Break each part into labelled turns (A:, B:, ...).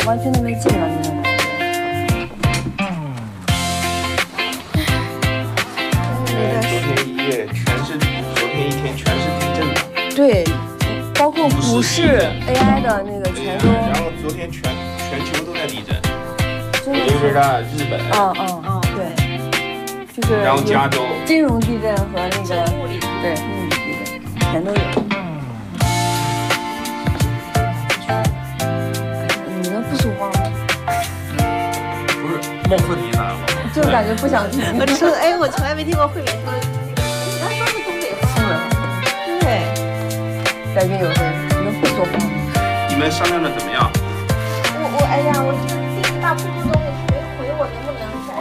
A: 湾区那边基本上就能看见。
B: 昨天一天全是地震的。
A: 对，包括股市 AI 的那个全都。
B: 然后昨天全球都在地震，就是日本。对，就是。然后加州。
A: 金融地震和那个物理地震全都有。你能不说话吗？
C: 不是，冒犯你哪了？
A: 就感觉不想听。
D: 我说，哎，我从来没听过慧敏说。他说是东北话。对。
A: 嘉宾有事，你能不说话吗？
B: 你们商量的怎么样？
D: 哎呀，我订大铺铺东西没回我，能不能改？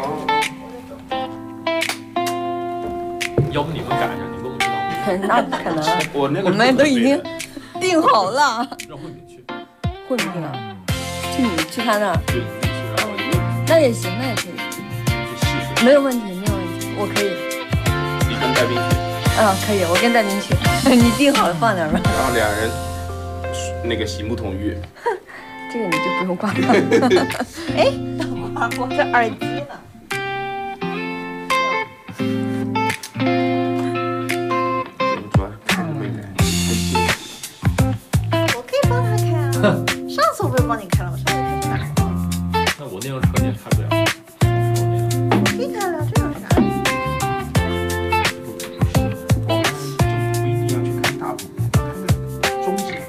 C: 要不你们赶上，你们都知道。
A: 那不可能，
B: 我
A: 们都已经订好了。
C: 让慧敏去。
A: 慧敏去哪？去你去他那儿？
C: 对，你去，然后
A: 那也行，那也可以。
C: 去戏水。
A: 没有问题，没有问题，我可以。
B: 你跟戴斌去。
A: 可以，我跟戴斌去。你订好了放哪儿吧。
B: 然后两人那个洗沐桶浴。
A: 这个你就不用挂了。
D: 哎，等会儿我这耳机呢？我可以帮他开啊。上次我不是帮你开了吗？上次开是哪个？
C: 那我那辆车你也开不了。
D: 可以开了，这有啥？
B: 我们就不一定要去看大部，看中景。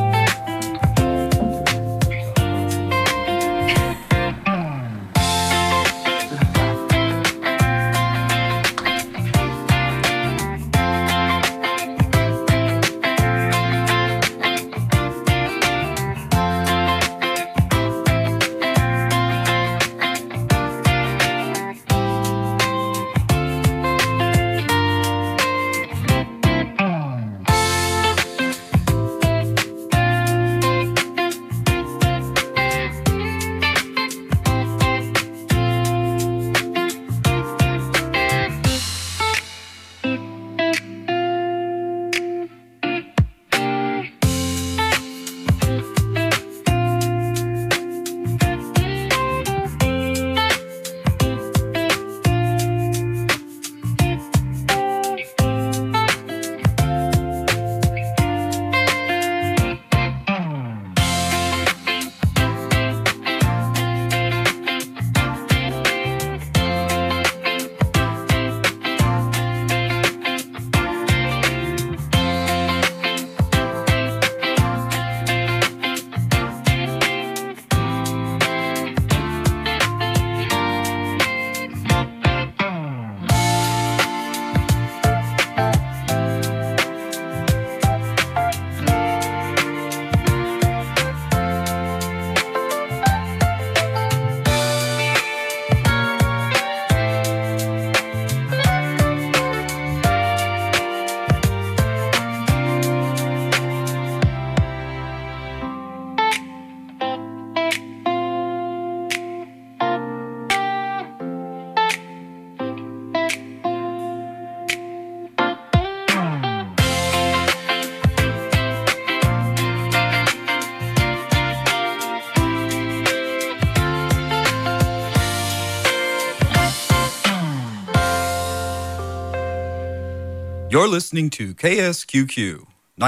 E: You're listening to KSQQ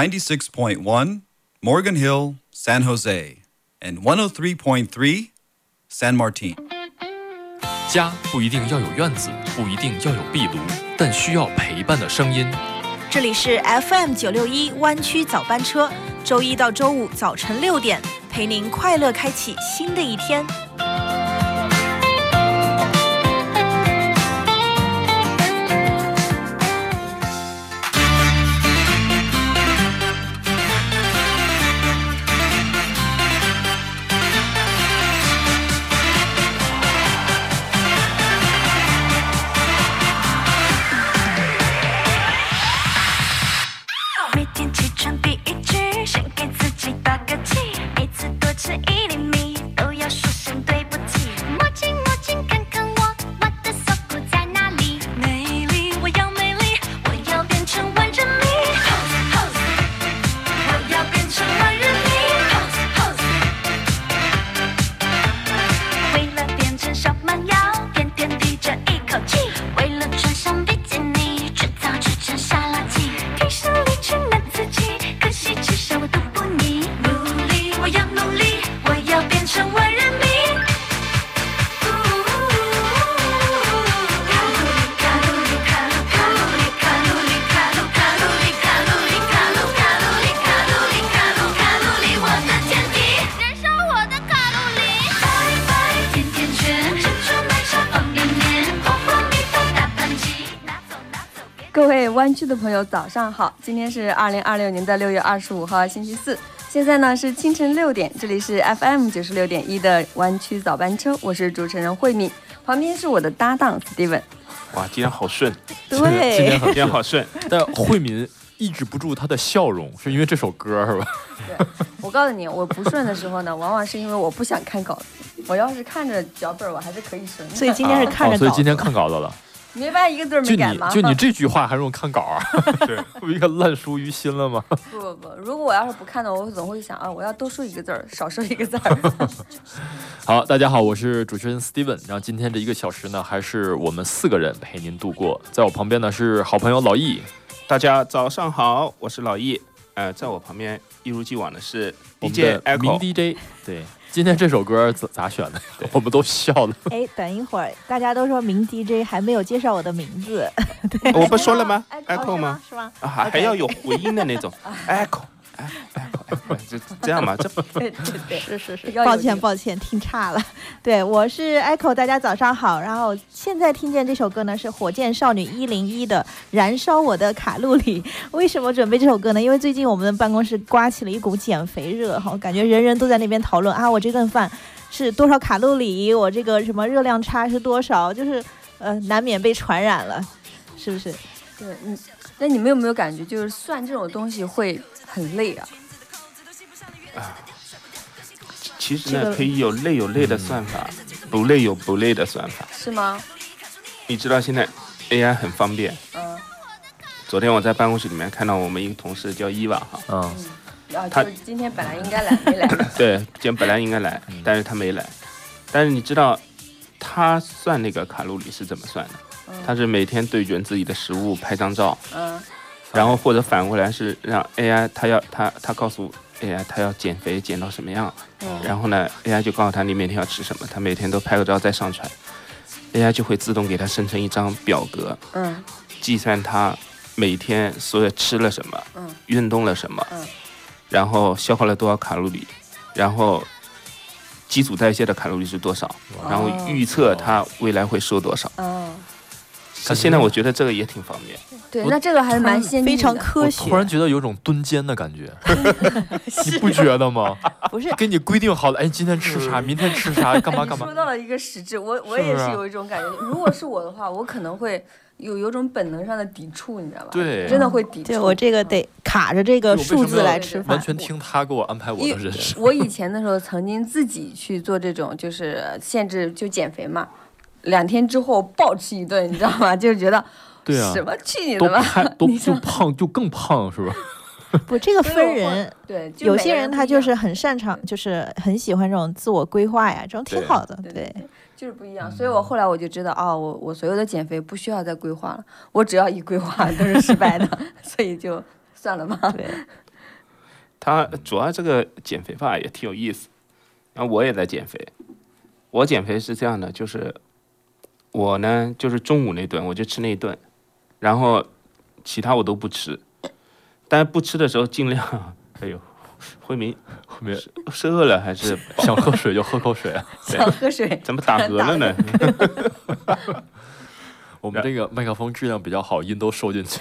E: 96.1 Morgan Hill, San Jose, and 103.3 San Martin.
C: 家不一定要有院子，不一定要有壁炉，但需要陪伴的声音。
D: 这里是 FM 961湾区早班车，周一到周五早晨6点，陪您快乐开启新的一天。
F: 先给自己打个气，每次多吃1厘米都要说声
A: 湾区的朋友早上好，今天是2026年的6月25号星期四，现在呢是清晨6点，这里是 FM 96.1的湾区早班车，我是主持人慧敏，旁边是我的搭档 Steven。
B: 哇，今天好顺，
A: 对，
B: 今天好顺。
C: 但慧敏抑制不住她的笑容，是因为这首歌是吧？
A: 对，我告诉你，我不顺的时候呢，往往是因为我不想看稿子，我要是看着脚本，我还是可以顺的。
D: 所以今天是看着稿子，
C: 所以今天看稿子了。
A: 没发现一个字没改吗？
C: 就你这句话还用看稿啊？对，不一个烂熟于心了吗？
A: 不，如果我要是不看的，我总会想啊，我要多说一个字儿，少说一个字儿。
C: 好，大家好，我是主持人 Steven， 然后今天这1个小时呢，还是我们4个人陪您度过。在我旁边呢是好朋友老易，
B: 大家早上好，我是老易。在我旁边一如既往的是 DJ Echo
C: 名 DJ。对，今天这首歌咋选的？我们都笑了。
D: 哎，等一会儿，大家都说名 DJ 还没有介绍我的名字，对，
B: 我不说了吗
D: ？Echo
B: 吗？
D: 是吗？
B: 还要有回音的那种 Echo。这样嘛，
D: 是，抱歉，听差了。对，我是 Echo， 大家早上好。然后现在听见这首歌呢，是火箭少女101的《燃烧我的卡路里》。为什么准备这首歌呢？因为最近我们的办公室刮起了一股减肥热，哈，感觉人人都在那边讨论啊，我这顿饭是多少卡路里，我这个什么热量差是多少，就是难免被传染了，是不是？
A: 对，那你们有没有感觉，就是算这种东西会很累啊？
B: 其实呢，可以有累的算法，不累有不累的算法，
A: 是吗？
B: 你知道现在 AI 很方便。昨天我在办公室里面看到我们一个同事叫伊娃哈，
A: 他今天本来应该来没来。
B: 对，今天本来应该来，但是他没来。但是你知道他算那个卡路里是怎么算的？他是每天对准自己的食物拍张照，然后或者反过来是让 AI 他告诉 AI 他要减肥减到什么样，然后呢 AI 就告诉他你每天要吃什么，他每天都拍个照再上传， AI 就会自动给他生成一张表格，计算他每天所有吃了什么，运动了什么，然后消耗了多少卡路里，然后基础代谢的卡路里是多少，然后预测他未来会瘦多少。现在我觉得这个也挺方便。
A: 对，那这个还是蛮先进的，
D: 非常科学。
C: 我突然觉得有种蹲监的感觉，你不觉得吗？
D: 不是，
C: 给你规定好了，哎，今天吃啥，明天吃啥，干嘛。
A: 说到了一个实质，我也是有一种感觉。如果是我的话，我可能会有种本能上的抵触，你知道吧？
C: 对，
A: 真的会抵触。
D: 对，我这个得卡着这个数字来吃饭，
C: 完全听他给我安排我的人生。
A: 我以前的时候曾经自己去做这种，就是限制就减肥嘛，2天之后暴吃一顿，你知道吗？就觉得。
C: 对啊，
A: 什么去你的吧，
C: 都就胖就更胖是吧？
D: 不，这个分人。
A: 对，
D: 有些人他就是很擅长，就是很喜欢这种自我规划呀，这种挺好的。对，
A: 就是不一样。所以我后来我就知道，我所有的减肥不需要再规划了，我只要一规划都是失败的，所以就算了吧。
D: 对，
B: 他主要这个减肥法也挺有意思，然后我也在减肥。我减肥是这样的，就是我呢，就是中午那顿我就吃那一顿。然后其他我都不吃，但不吃的时候尽量，哎呦，慧明是饿了还是
C: 想喝水就喝口水啊？
A: 想喝水
B: 怎么打嗝了呢？
C: 我们这个麦克风质量比较好，音都收进去。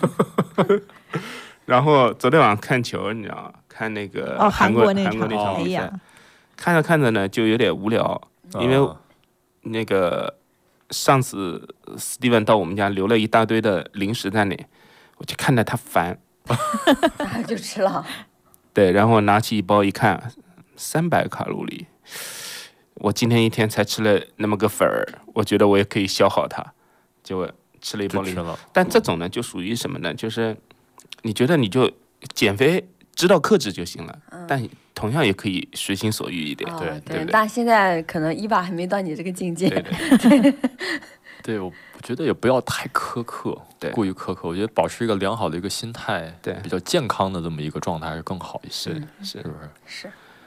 B: 然后昨天晚上看球，你知道吗？看那个韩国那场比赛，看着看着呢就有点无聊，因为那个。上次 Steven 到我们家留了一大堆的零食在那，我就看着他烦，
A: 就吃了。
B: 对，然后拿起一包一看，300卡路里，我今天一天才吃了那么个粉儿，我觉得我也可以消耗它，结果吃了一包零食。但这种呢，就属于什么呢？就是你觉得你就减肥知道克制就行了，但同样也可以随心所欲一点，对。
A: 但现在可能伊娃还没到你这个境界。
C: 对，我觉得也不要太苛刻，过于苛刻。我觉得保持一个良好的一个心态，比较健康的这么一个状态是更好一些，是不是？
A: 是。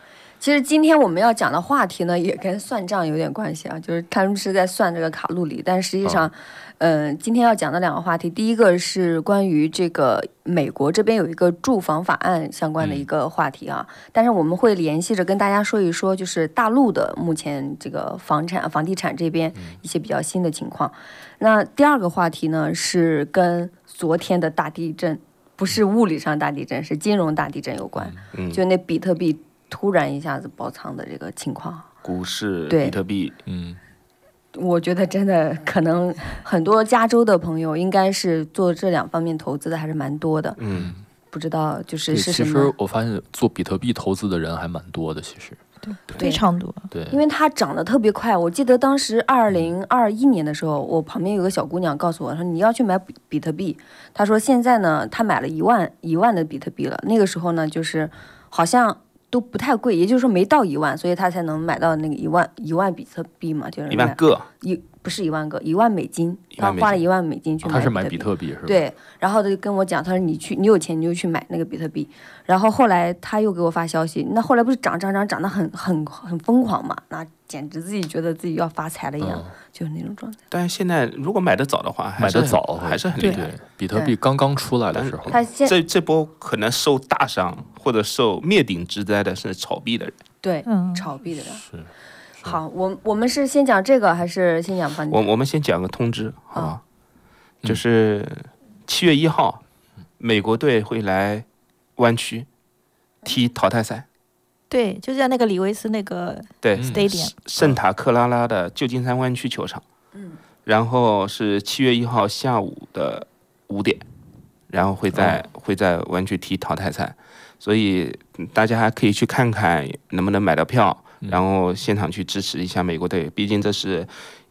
A: 其实今天我们要讲的话题呢，也跟算账有点关系啊，就是他们是在算这个卡路里，但实际上，今天要讲的2个话题，第一个是关于这个美国这边有一个住房法案相关的一个话题啊，但是我们会联系着跟大家说一说，就是大陆的目前这个房地产这边一些比较新的情况。那第2个话题呢，是跟昨天的大地震，不是物理上大地震，是金融大地震有关，就那比特币突然一下子爆仓的这个情况，
B: 股市、比特币，
A: 我觉得真的可能很多加州的朋友应该是做这2方面投资的还是蛮多的，不知道就是什么。
C: 其实我发现做比特币投资的人还蛮多的，其实
D: 对非常多，
C: 对，
A: 因为它涨得特别快。我记得当时2021年的时候，我旁边有个小姑娘告诉我说你要去买比特币，她说现在呢她买了1万的比特币了，那个时候呢就是好像都不太贵，也就是说没到1万，所以他才能买到那个1万比特币嘛，就是
B: 1万个，
A: 不是1万个，1万美金，他花了1万美金去买。
C: 他是买比特币是吧？
A: 对，然后他就跟我讲，他说你有钱你就去买那个比特币，然后后来他又给我发消息，那后来不是涨得很疯狂嘛，那简直自己觉得自己要发财了一样，就是那种状态。
B: 但是现在如果买得早的话，
C: 买得早
B: 还是很厉害。
C: 比特币刚刚出来的时候，
B: 这波可能受大伤或者受灭顶之灾的是炒币的人。
A: 对，炒币的人
C: 是。
A: 好，我们是先讲这个还是先讲房地产？
B: 我们先讲个通知，好吧？就是7月1号，美国队会来湾区踢淘汰赛。
D: 对，就在那个李维斯那个
B: 对
D: stadium
B: 圣塔克拉拉的旧金山湾区球场。然后是7月1号下午的5点，然后会在湾区踢淘汰赛，所以大家还可以去看看能不能买到票。然后现场去支持一下美国队，毕竟这是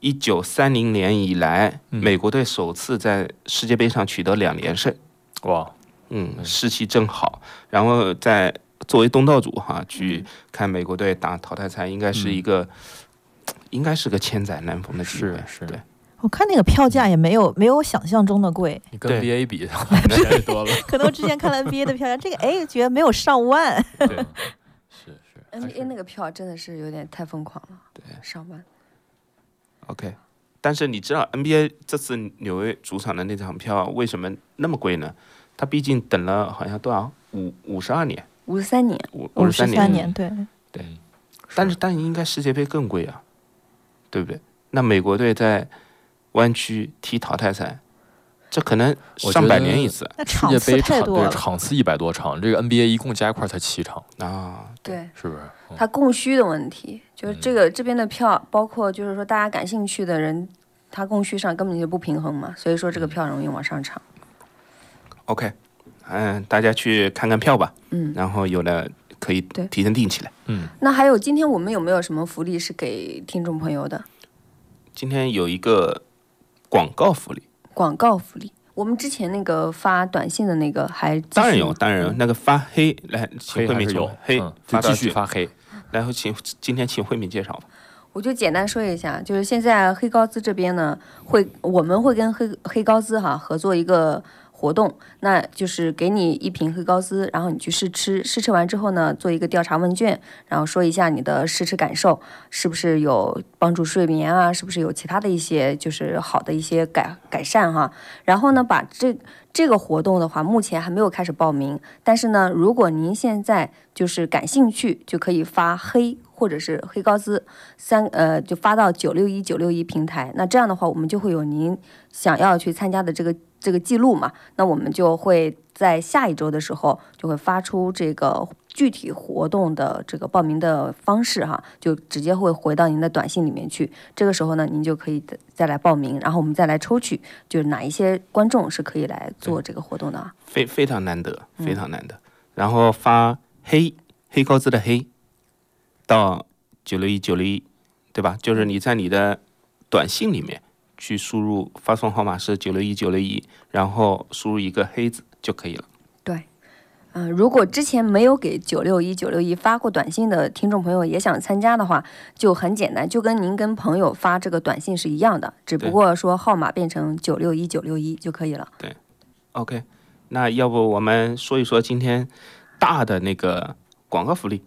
B: 1930年以来美国队首次在世界杯上取得2连胜。
C: 哇，
B: 士气正好。然后作为东道主去看美国队打淘汰赛，应该是个千载难逢的机会。
C: 是，
B: 对。
D: 我看那个票价也没有想象中的贵，
C: 你跟 NBA 比便宜多了。
D: 可能我之前看了 NBA 的票价，这个觉得没有上万。
C: 对。
A: NBA 那个票真的是有点太疯狂了，对，上万。
B: OK， 但是你知道 NBA 这次纽约主场的那场票为什么那么贵呢？他毕竟等了好像多少52年
A: ，53年
D: ，53年，对。
B: 但是应该世界杯更贵啊，对不对？那美国队在湾区踢淘汰赛，这可能上百年一次。
D: 那场次太多了，
C: 场次100多场，这个 NBA 一共加一块才7场
B: 啊。
A: 对，
C: 是不是？
A: 它供需的问题，就是这边的票，包括就是说大家感兴趣的人，它供需上根本就不平衡嘛，所以说这个票容易往上涨。
B: OK， 大家去看看票吧，然后有的可以提前订起来。
A: 那还有今天我们有没有什么福利是给听众朋友的？
B: 今天有一个广告福利。
A: 我们之前那个发短信的那个还
B: 当然有，那个发黑来，请慧敏
C: 有
B: 黑，
C: 继续发黑。
B: 然后今天请慧敏介绍吧。
A: 我就简单说一下，就是现在黑高资这边呢，我们会跟黑高资合作一个活动，那就是给你1瓶黑高资，然后你去试吃完之后呢，做一个调查问卷，然后说一下你的试吃感受，是不是有帮助睡眠啊，是不是有其他的一些就是好的一些改善哈。然后呢，把这个活动的话，目前还没有开始报名，但是呢，如果您现在就是感兴趣，就可以发黑或者是黑高资就发到961平台。那这样的话，我们就会有您想要去参加的这个记录嘛。那我们就会在下一周的时候就会发出这个具体活动的这个报名的方式就直接会回到您的短信里面去。这个时候呢，您就可以再来报名，然后我们再来抽取，就是哪一些观众是可以来做这个活动的啊。
B: 非常难得，非常难得。然后发黑高资的黑到961，对吧？就是你在你的短信里面去输入发送号码是961，然后输入一个黑字就可以了。
A: 对，如果之前没有给961发过短信的听众朋友也想参加的话，就很简单，就跟您跟朋友发这个短信是一样的，只不过说号码变成961就可以了。
B: 对 ，OK， 那要不我们说一说今天大的那个广告福利，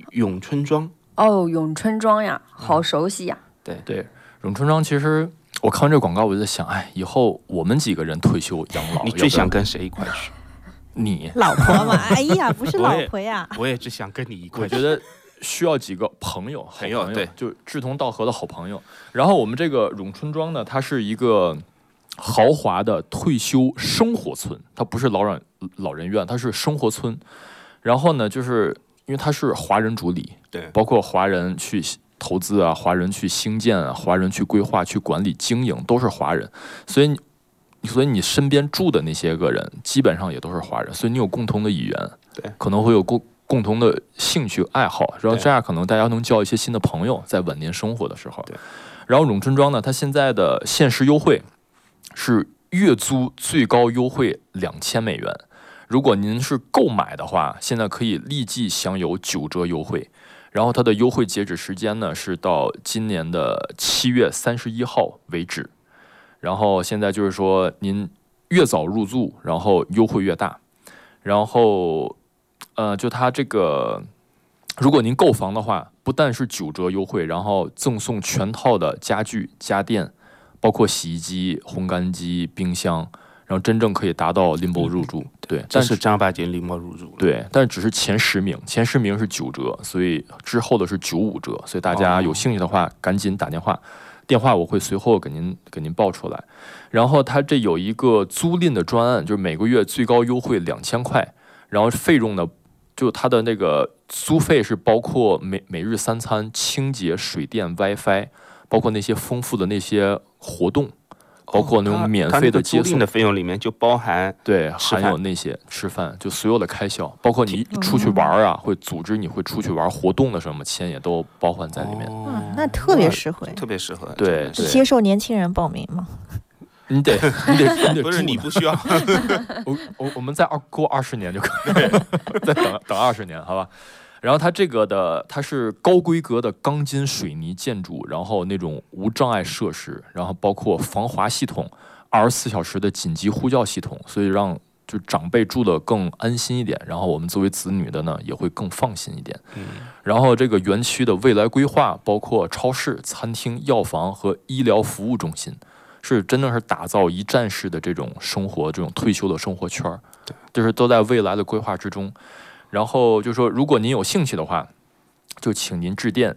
B: 咏春庄。
A: 哦，咏春庄呀，好熟悉呀。
C: 对，咏春庄其实我看完这个广告，我就在想，哎，以后我们几个人退休养老，
B: 你最想跟谁一块去？
C: 你
D: 老婆嘛？哎呀，不是老婆呀。
B: 我也只想跟你一块去。
C: 我觉得需要几个朋友，好朋友，
B: 对，
C: 就志同道合的好朋友。然后我们这个咏春庄呢，它是一个豪华的退休生活村，它不是老人院，它是生活村。然后呢，就是因为它是华人主理，
B: 对，
C: 包括华人去投资啊，华人去兴建啊，华人去规划、去管理、经营，都是华人。所以你身边住的那些个人，基本上也都是华人，所以你有共同的语言，
B: 对，
C: 可能会有共同的兴趣爱好，然后这样可能大家能交一些新的朋友，在晚年生活的时候。
B: 对，
C: 然后咏春庄呢，它现在的限时优惠是月租最高优惠$2000。如果您是购买的话，现在可以立即享有9折优惠。然后它的优惠截止时间呢是到今年的7月31号为止。然后现在就是说，您越早入住，然后优惠越大。然后，就它这个，如果您购房的话，不但是9折优惠，然后赠送全套的家具、家电，包括洗衣机、烘干机、冰箱。然后真正可以达到拎包入住，对，
B: 这是正儿八经拎包入住。
C: 对，但只是前10名，前10名是9折，所以之后的是95折，所以大家有兴趣的话，赶紧打电话，电话我会随后给您报出来。然后它这有一个租赁的专案，就是每个月最高优惠2000块，然后费用呢，就它的那个租费是包括每日3餐、清洁、水电、WiFi， 包括那些丰富的那些活动。包括那种免费的接送
B: 的费用里面就包含
C: 对，含有那些吃饭，就所有的开销，包括你出去玩啊，会组织你会出去玩活动的什么钱也都包含在里面。
D: 那特别实惠，
B: 特别适合。
C: 对，
D: 接受年轻人报名吗？
C: 你得
B: 不是你不需要，
C: 我们再过20年就可以，再等20年，好吧？然后它是高规格的钢筋水泥建筑，然后那种无障碍设施，然后包括防滑系统，24小时的紧急呼叫系统，所以让就长辈住得更安心一点，然后我们作为子女的呢也会更放心一点。然后这个园区的未来规划包括超市、餐厅、药房和医疗服务中心，是真的是打造一站式的这种生活，这种退休的生活圈，就是都在未来的规划之中。然后就说，如果您有兴趣的话，就请您致电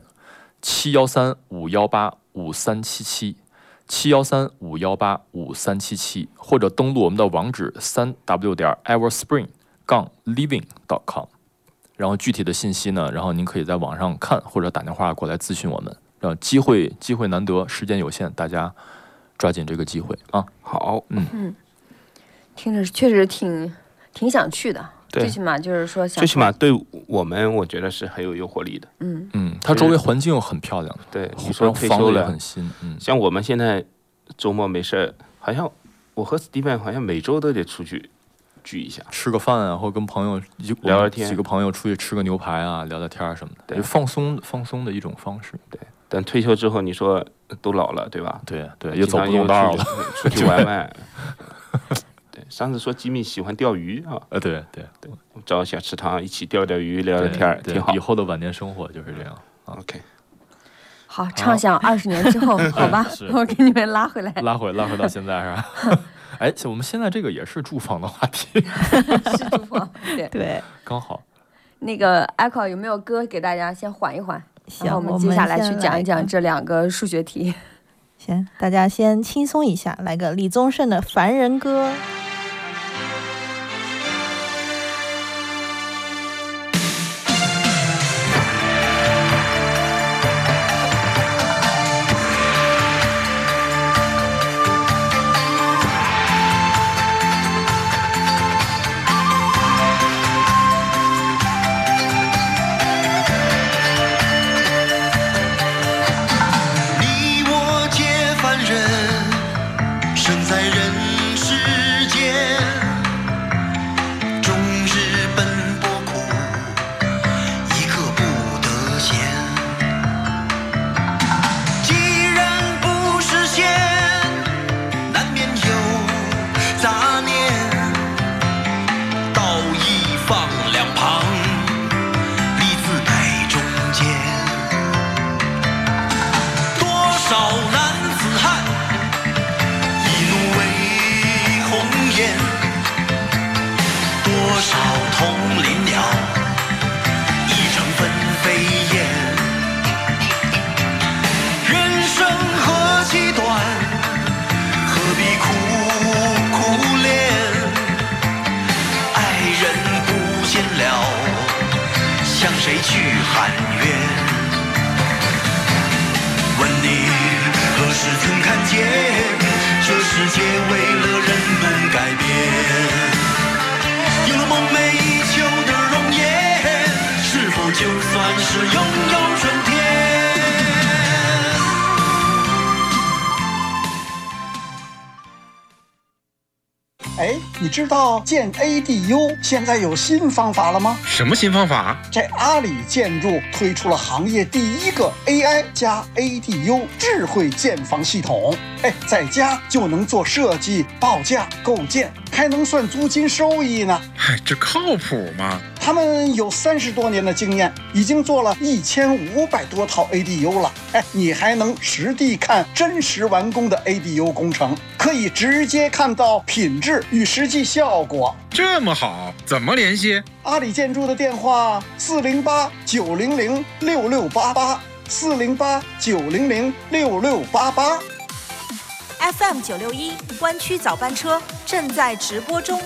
C: 713-518-5377，713-518-5377，或者登录我们的网址3w.everspring-living.com。然后具体的信息呢，然后您可以在网上看，或者打电话过来咨询我们。然后机会难得，时间有限，大家抓紧这个机会啊！
B: 好，
A: 听着确实挺想去的。最起码就是说，
B: 最起码对我们，我觉得是很有诱惑力的。
C: 它周围环境很漂亮的，
B: 对，你说退休了
C: 很新。
B: 像我们现在周末没事，好像我和 Steven 好像每周都得出去聚一下，
C: 吃个饭啊，或者跟朋友
B: 聊聊天，
C: 几个朋友出去吃个牛排啊，聊聊天什么的，放松的一种方式。
B: 对，等退休之后，你说都老了，对吧？
C: 对，也走不动道了，
B: 出去玩玩。上次说吉米喜欢钓鱼啊，
C: 对，
B: 找小池塘一起钓鱼聊聊天，挺好。
C: 以后的晚年生活就是这样。
B: OK，
A: 好，畅想20年之后，好吧，我给你们拉回来，
C: 拉回到现在是吧？哎，我们现在这个也是住房的话题，
A: 是住房，
D: 对，
C: 刚好。
A: 那个 Echo 有没有歌给大家先缓一缓？
D: 行，
A: 然后我们接下来去讲一讲这2个数学题。
D: 行，大家先轻松一下，来个李宗盛的《凡人歌》。
F: 你我皆凡人，生在人世间。 向谁去喊冤？问你何时曾看见这世界为了人们改变？有了梦寐以求的容颜，是否就算是拥有春天？
G: 哎，你知道建 ADU 现在有新方法了吗？
H: 什么新方法？
G: 这阿里建筑推出了行业第一个 AI 加 ADU 智慧建房系统。哎，在家就能做设计、报价、构建，还能算租金收益呢。
H: 嗨，这靠谱吗？
G: 他们有30多年的经验，已经做了1500多套 ADU 了。哎，你还能实地看真实完工的 ADU 工程，可以直接看到品质与实际效果。
H: 这么好，怎么联系？
G: 阿里建筑的电话408-900-6688 408-900-6688。
D: FM 961湾区早班车正在直播中。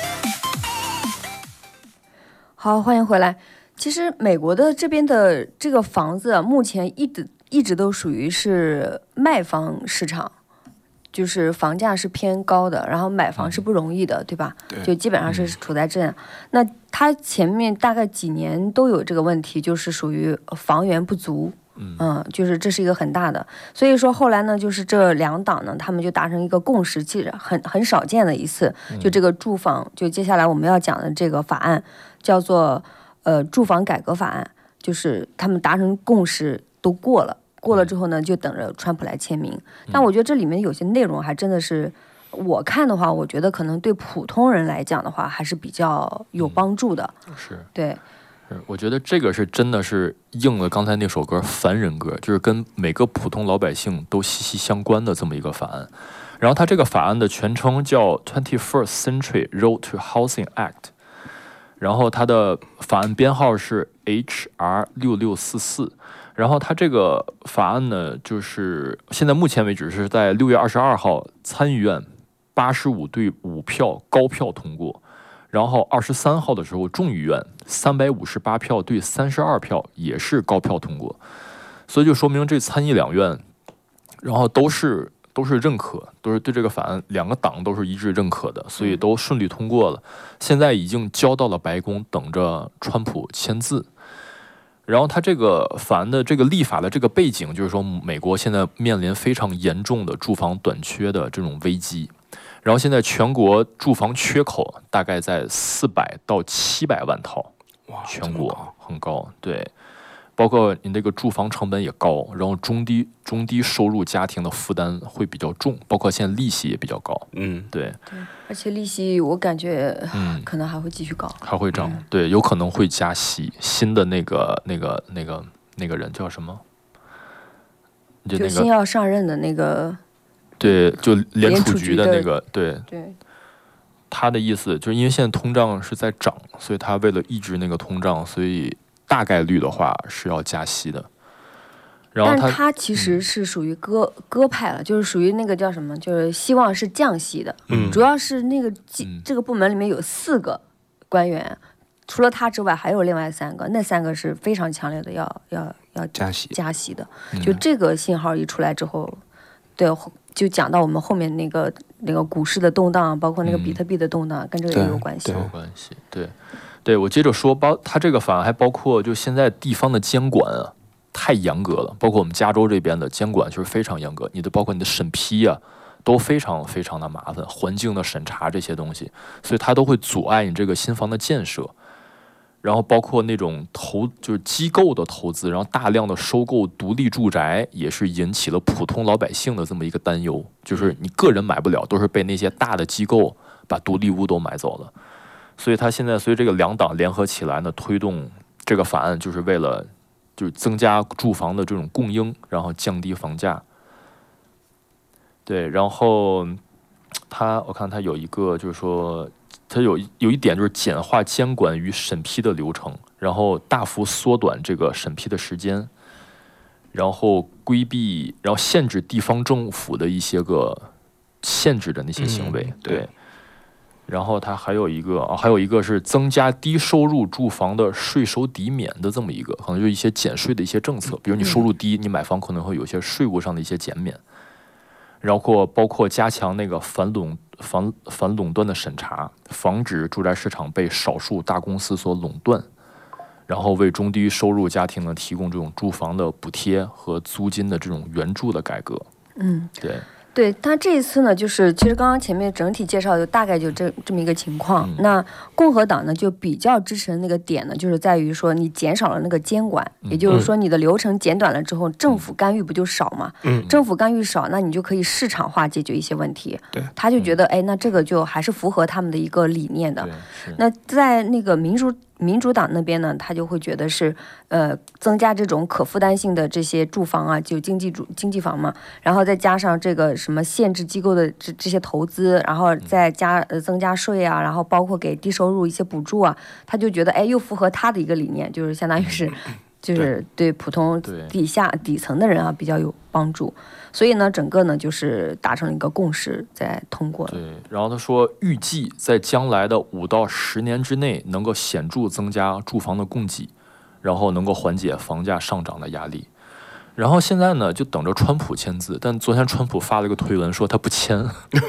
A: 好，欢迎回来。其实美国的这边的这个房子目前一直都属于是卖方市场，就是房价是偏高的，然后买房是不容易的，对吧？
B: 对，
A: 就基本上是处在这样。那它前面大概几年都有这个问题，就是属于房源不足。就是这是一个很大的，所以说后来呢，就是这两党呢，他们就达成一个共识，其实很少见的一次，就这个住房，就接下来我们要讲的这个法案叫做住房改革法案，就是他们达成共识都过了之后呢，就等着川普来签名。但我觉得这里面有些内容还真的是，我看的话，我觉得可能对普通人来讲的话，还是比较有帮助的。
C: 是，
A: 对。
C: 我觉得这个是真的是应了刚才那首歌《凡人歌》，就是跟每个普通老百姓都息息相关的这么一个法案。然后它这个法案的全称叫 21st Century Road to Housing Act， 然后它的法案编号是 HR 6644。然后它这个法案呢，就是现在目前为止是在6月22号参议院85对5票高票通过。然后23号的时候，众议院358票对32票也是高票通过，所以就说明这参议两院，然后都是认可，都是对这个法案两个党都是一致认可的，所以都顺利通过了。现在已经交到了白宫，等着川普签字。然后他这个法案的这个立法的这个背景，就是说美国现在面临非常严重的住房短缺的这种危机。然后现在全国住房缺口大概在400到700万套，
B: 哇，
C: 全国很高，对，包括你那个住房成本也高，然后中低收入家庭的负担会比较重，包括现在利息也比较高，对，
A: 而且利息我感觉可能还会继续高，
C: 还会涨，对，有可能会加息。新的那个人叫什么？
A: 就新要上任的那个。
C: 对，就联储局的那个，对，他的意思就是因为现在通胀是在涨，所以他为了抑制那个通胀，所以大概率的话是要加息的。然后
A: 他其实是属于鸽派了，就是属于那个叫什么，就是希望是降息的。主要是那个这个部门里面有4个官员，除了他之外还有另外3个，那3个是非常强烈的要加息的。就这个信号一出来之后，对。就讲到我们后面那个股市的动荡，包括那个比特币的动荡，跟这个也有关系。
C: 有关系，对，我接着说，它这个法案还包括，就现在地方的监管啊，太严格了，包括我们加州这边的监管就是非常严格，包括你的审批啊，都非常非常的麻烦，环境的审查这些东西，所以它都会阻碍你这个新房的建设。然后包括那种就是机构的投资，然后大量的收购独立住宅，也是引起了普通老百姓的这么一个担忧，就是你个人买不了，都是被那些大的机构把独立屋都买走了。所以他现在，所以这个两党联合起来呢，推动这个法案，就是为了就是增加住房的这种供应，然后降低房价。对，然后我看他有一个就是说。它有一点就是简化监管与审批的流程，然后大幅缩短这个审批的时间，然后限制地方政府的一些个限制的那些行为，对。 然后它还有一个是增加低收入住房的税收抵免的这么一个，可能就是一些减税的一些政策，比如你收入低，你买房可能会有一些税务上的一些减免，然后包括加强那个反垄断的审查，防止住宅市场被少数大公司所垄断，然后为中低收入家庭呢提供这种住房的补贴和租金的这种援助的改革。
A: 对，他这一次呢，就是其实刚刚前面整体介绍就大概就这么一个情况。那共和党呢就比较支持的那个点呢，就是在于说你减少了那个监管，也就是说你的流程减短了之后，政府干预不就少嘛？政府干预少，那你就可以市场化解决一些问题。
B: 对，
A: 他就觉得那这个就还是符合他们的一个理念的。那在那个民主党那边呢，他就会觉得是增加这种可负担性的这些住房啊，就经济房嘛，然后再加上这个什么限制机构的这些投资，然后再增加税啊，然后包括给低收入一些补助啊，他就觉得又符合他的一个理念，就是相当于是就是对普通底层的人啊比较有帮助，所以呢整个呢就是达成了一个共识在通过。
C: 对，然后他说预计在将来的5到10年之内能够显著增加住房的供给，然后能够缓解房价上涨的压力。然后现在呢就等着川普签字，但昨天川普发了个推文说他不签。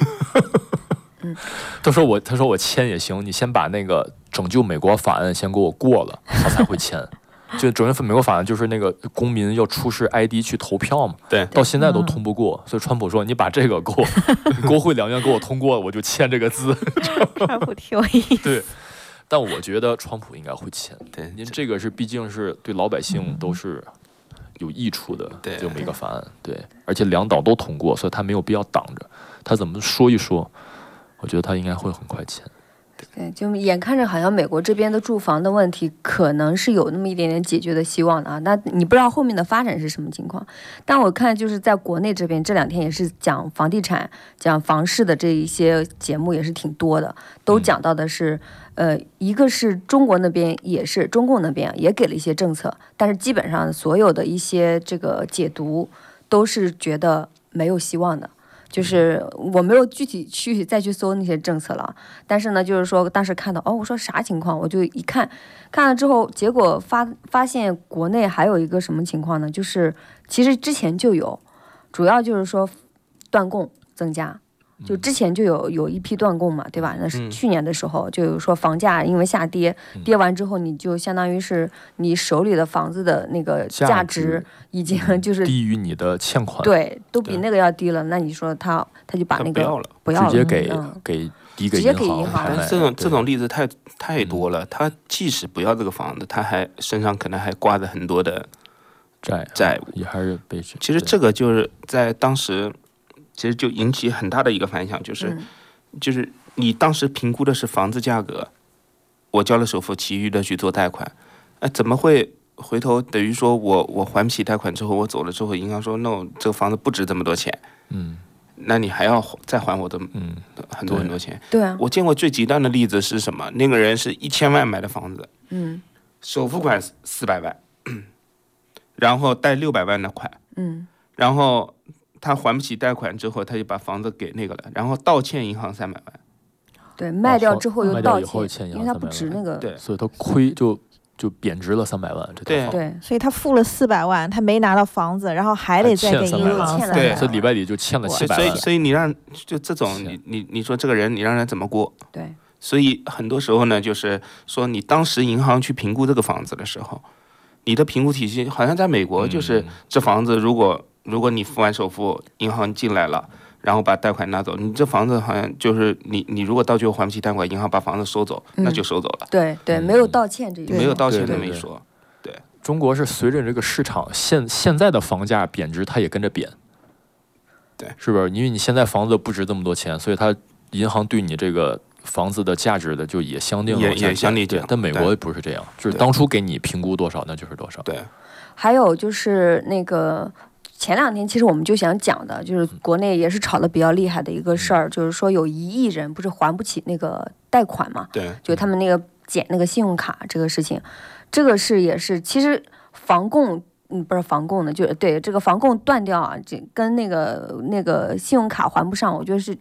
C: 他说我签也行，你先把那个拯救美国法案先给我过了，他才会签。就拯救美国法案就是那个公民要出示 ID 去投票嘛，
B: 对，
C: 到现在都通不过，所以川普说你把这个给我，国会两院给我通过，我就签这个字。
D: 川普挺有意思。
C: 对，但我觉得川普应该会签，
B: 对，
C: 因为这个是毕竟是对老百姓都是有益处的这么一个法案，对，而且两党都通过，所以他没有必要挡着，他怎么说一说，我觉得他应该会很快签。
A: 对，就眼看着好像美国这边的住房的问题可能是有那么一点点解决的希望的啊，那你不知道后面的发展是什么情况。但我看就是在国内这边这2天也是讲房地产、讲房市的这一些节目也是挺多的，都讲到的是，一个是中国那边也是中共那边也给了一些政策，但是基本上所有的一些这个解读都是觉得没有希望的。就是我没有具体再去搜那些政策了，但是呢，就是说当时看到我说啥情况，我就一看了之后，结果发现国内还有一个什么情况呢？就是其实之前就有，主要就是说断供增加。就之前就有一批断供嘛，对吧？那是去年的时候就有说房价因为下跌，跌完之后你就相当于是你手里的房子的那个价值已经就是
C: 低于你的欠款，
A: 对，都比那个要低了。那你说他就把那个不要了，
C: 直接抵给银行。
B: 但这种例子太多了。他即使不要这个房子，他还身上可能还挂着很多的债务，
C: 也还是被。
B: 其实这个就是在当时。其实就引起很大的一个反响，就是你当时评估的是房子价格，我交了首付，其余的去做贷款，怎么会回头等于说我还不起贷款之后，我走了之后，银行说 no， 这个房子不值这么多钱，那你还要再还我的很多钱。
A: 对啊，
B: 我见过最极端的例子是什么？那个人是1000万买的房子，首付款400万，然后贷600万的款，然后。他还不起贷款之后，他就把房子给那个了，然后倒欠银行300万。
A: 对，卖掉之后又倒
C: 欠，
A: 因为他不值那个，
B: 对，
C: 所以他亏就贬值了300万。
A: 对，
D: 所以他付了400万，他没拿到房子，然后还得再给银行
A: 欠了。
B: 对，
C: 所以礼拜里就欠了700万。
B: 所以你让就这种你说这个人你让人怎么过？
A: 对，
B: 所以很多时候呢，就是说你当时银行去评估这个房子的时候，你的评估体系好像在美国就是这房子如果你付完首付，银行进来了，然后把贷款拿走，你这房子好像就是你如果到最后还不起贷款，银行把房子收走，那就收走了。
A: 对，没有道歉这一说，
B: 没有道歉这么一说。对，
C: 中国是随着这个市场现在的房价贬值，它也跟着贬。
B: 对，
C: 是不是？因为你现在房子不值这么多钱，所以它银行对你这个房子的价值的就也相应
B: 也相对
C: 对，但美国不是这样，就是当初给你评估多少，那就是多少。
B: 对，
A: 还有就是那个。前2天其实我们就想讲的，就是国内也是炒得比较厉害的一个事儿，就是说有1亿人不是还不起那个贷款嘛？
B: 对，
A: 就他们那个减那个信用卡这个事情，这个是也是其实房供不是房供的，就对这个房供断掉啊，这跟那个信用卡还不上，我觉得是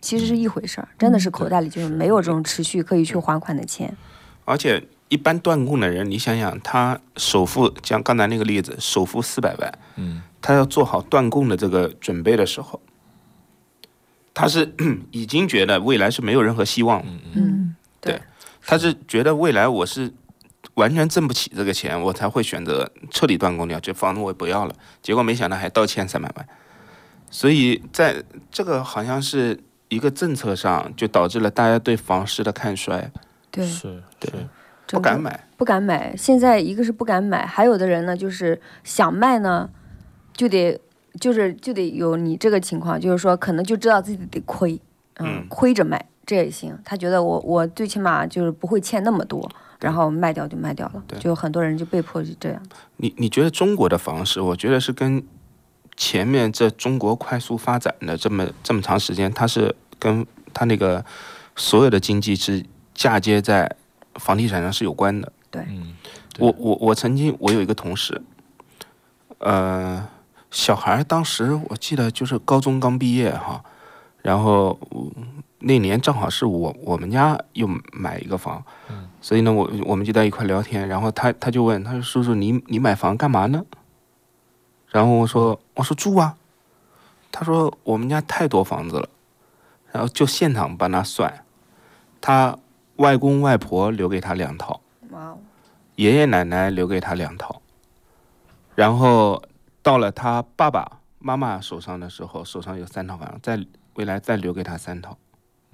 A: 其实是一回事儿，真的是口袋里就是没有这种持续可以去还款的钱。
B: 而且一般断供的人，你想想，他首付像刚才那个例子，首付400万，他要做好断供的这个准备的时候，他是已经觉得未来是没有任何希望了。对，他是觉得未来我是完全挣不起这个钱，我才会选择彻底断供掉，这房子我也不要了。结果没想到还倒欠300万，所以在这个好像是一个政策上，就导致了大家对房市的看衰。
A: 对，
B: 对，不敢买。
A: 现在一个是不敢买，还有的人呢，就是想卖呢，就得有你这个情况，就是说可能就知道自己得亏，亏着卖这也行。他觉得我最起码就是不会欠那么多，然后卖掉就卖掉了，就很多人就被迫这样。
B: 你觉得中国的房市，我觉得是跟前面这中国快速发展的这么长时间，它是跟它那个所有的经济是嫁接在房地产上是有关的。
A: 对，
B: 我曾经我有一个同事，小孩当时我记得就是高中刚毕业哈，然后那年正好是我们家又买一个房，所以呢我们就在一块聊天，然后他就问，他说叔叔你买房干嘛呢？然后我说住啊。他说我们家太多房子了，然后就现场帮他算，他外公外婆留给他2套，爷爷奶奶留给他2套，然后到了他爸爸妈妈手上的时候，手上有3套房，未来再留给他3套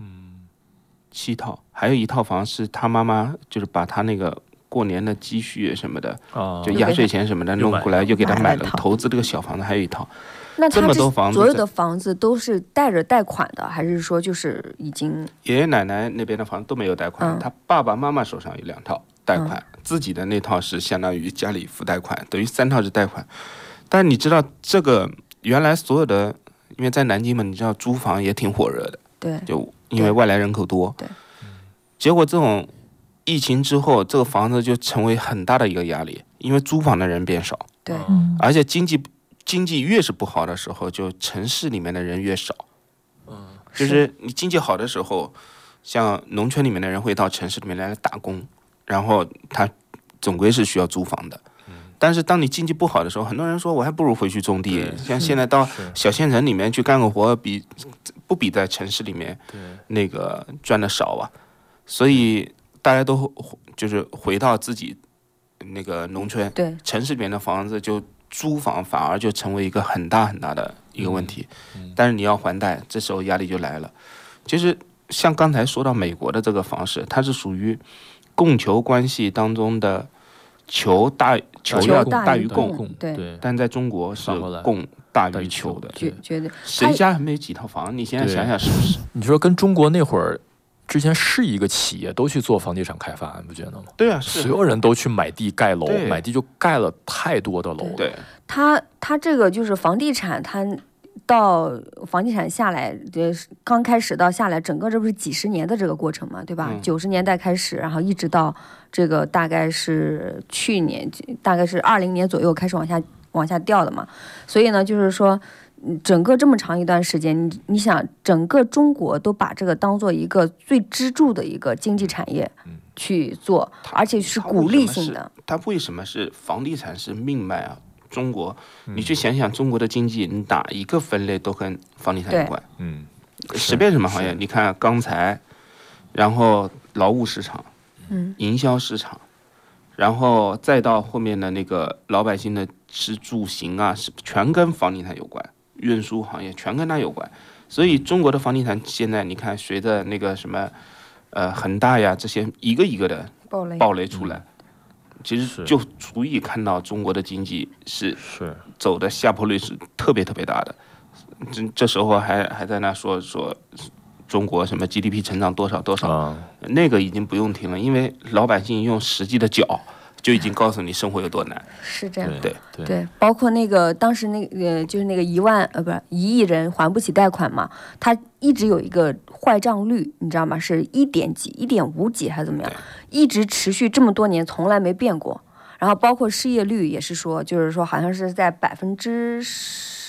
B: ，7套，还有1套房是他妈妈就是把他那个过年的积蓄什么的，就压岁钱什么的弄过来，又给他买了投资这个小房子，还有1套。
A: 那他
B: 这么多房子，
A: 所有的房子都是带着贷款的，还是说就是已经？
B: 爷爷奶奶那边的房子都没有贷款，他爸爸妈妈手上有2套贷款，自己的那套是相当于家里付贷款，等于3套是贷款。但你知道这个原来所有的，因为在南京嘛，你知道租房也挺火热的，
A: 对，
B: 就因为外来人口多，
A: 对，
B: 结果这种疫情之后，这个房子就成为很大的一个压力，因为租房的人变少，
A: 对，
B: 而且经济越是不好的时候，就城市里面的人越少。就是你经济好的时候，像农村里面的人会到城市里面来打工，然后他总归是需要租房的。但是当你经济不好的时候，很多人说我还不如回去种地，像现在到小县城里面去干个活，不比在城市里面那个赚的少啊。所以大家都就是回到自己那个农村，
A: 对，
B: 城市里面的房子就租房反而就成为一个很大很大的一个问题。但是你要还贷，这时候压力就来了。就是像刚才说到美国的这个房市，它是属于供求关系当中的求要大于供，
A: 对，
B: 但在中国是供大于求的，
A: 觉得
B: 谁家还没几套房？你现在想想是不是？
C: 你说跟中国那会儿之前是一个企业都去做房地产开发，你不觉得吗？
B: 对啊，是
C: 所有人都去买地盖楼，买地就盖了太多的楼。
B: 对，
A: 他这个就是房地产，他到房地产下来，刚开始到下来，整个这不是几十年的这个过程嘛，对吧？90年代开始，然后一直到这个大概是去年，大概是20年左右开始往下掉的嘛。所以呢，就是说，整个这么长一段时间，你想，整个中国都把这个当做一个最支柱的一个经济产业去做，而且是鼓励性的。
B: 它为什么是房地产是命脉啊？中国，你去想想中国的经济，哪一个分类都跟房地产有关。随便什么行业，你看钢材，然后劳务市场，营销市场，然后再到后面的那个老百姓的吃住行啊，全跟房地产有关。运输行业全跟它有关，所以中国的房地产现在你看，随着那个什么恒大呀这些一个一个的暴雷出来，其实就足以看到中国的经济是走的下坡率是特别特别大的。这时候还在那说中国什么 GDP 成长多少多少，那个已经不用听了，因为老百姓用实际的脚就已经告诉你生活有多难。
A: 是这样，
B: 对，
A: 包括那个当时那个就是那个1亿人还不起贷款嘛，他一直有一个坏账率，你知道吗？是1点几、1.5几还是怎么样，一直持续这么多年，从来没变过。然后包括失业率也是说，就是说好像是在10%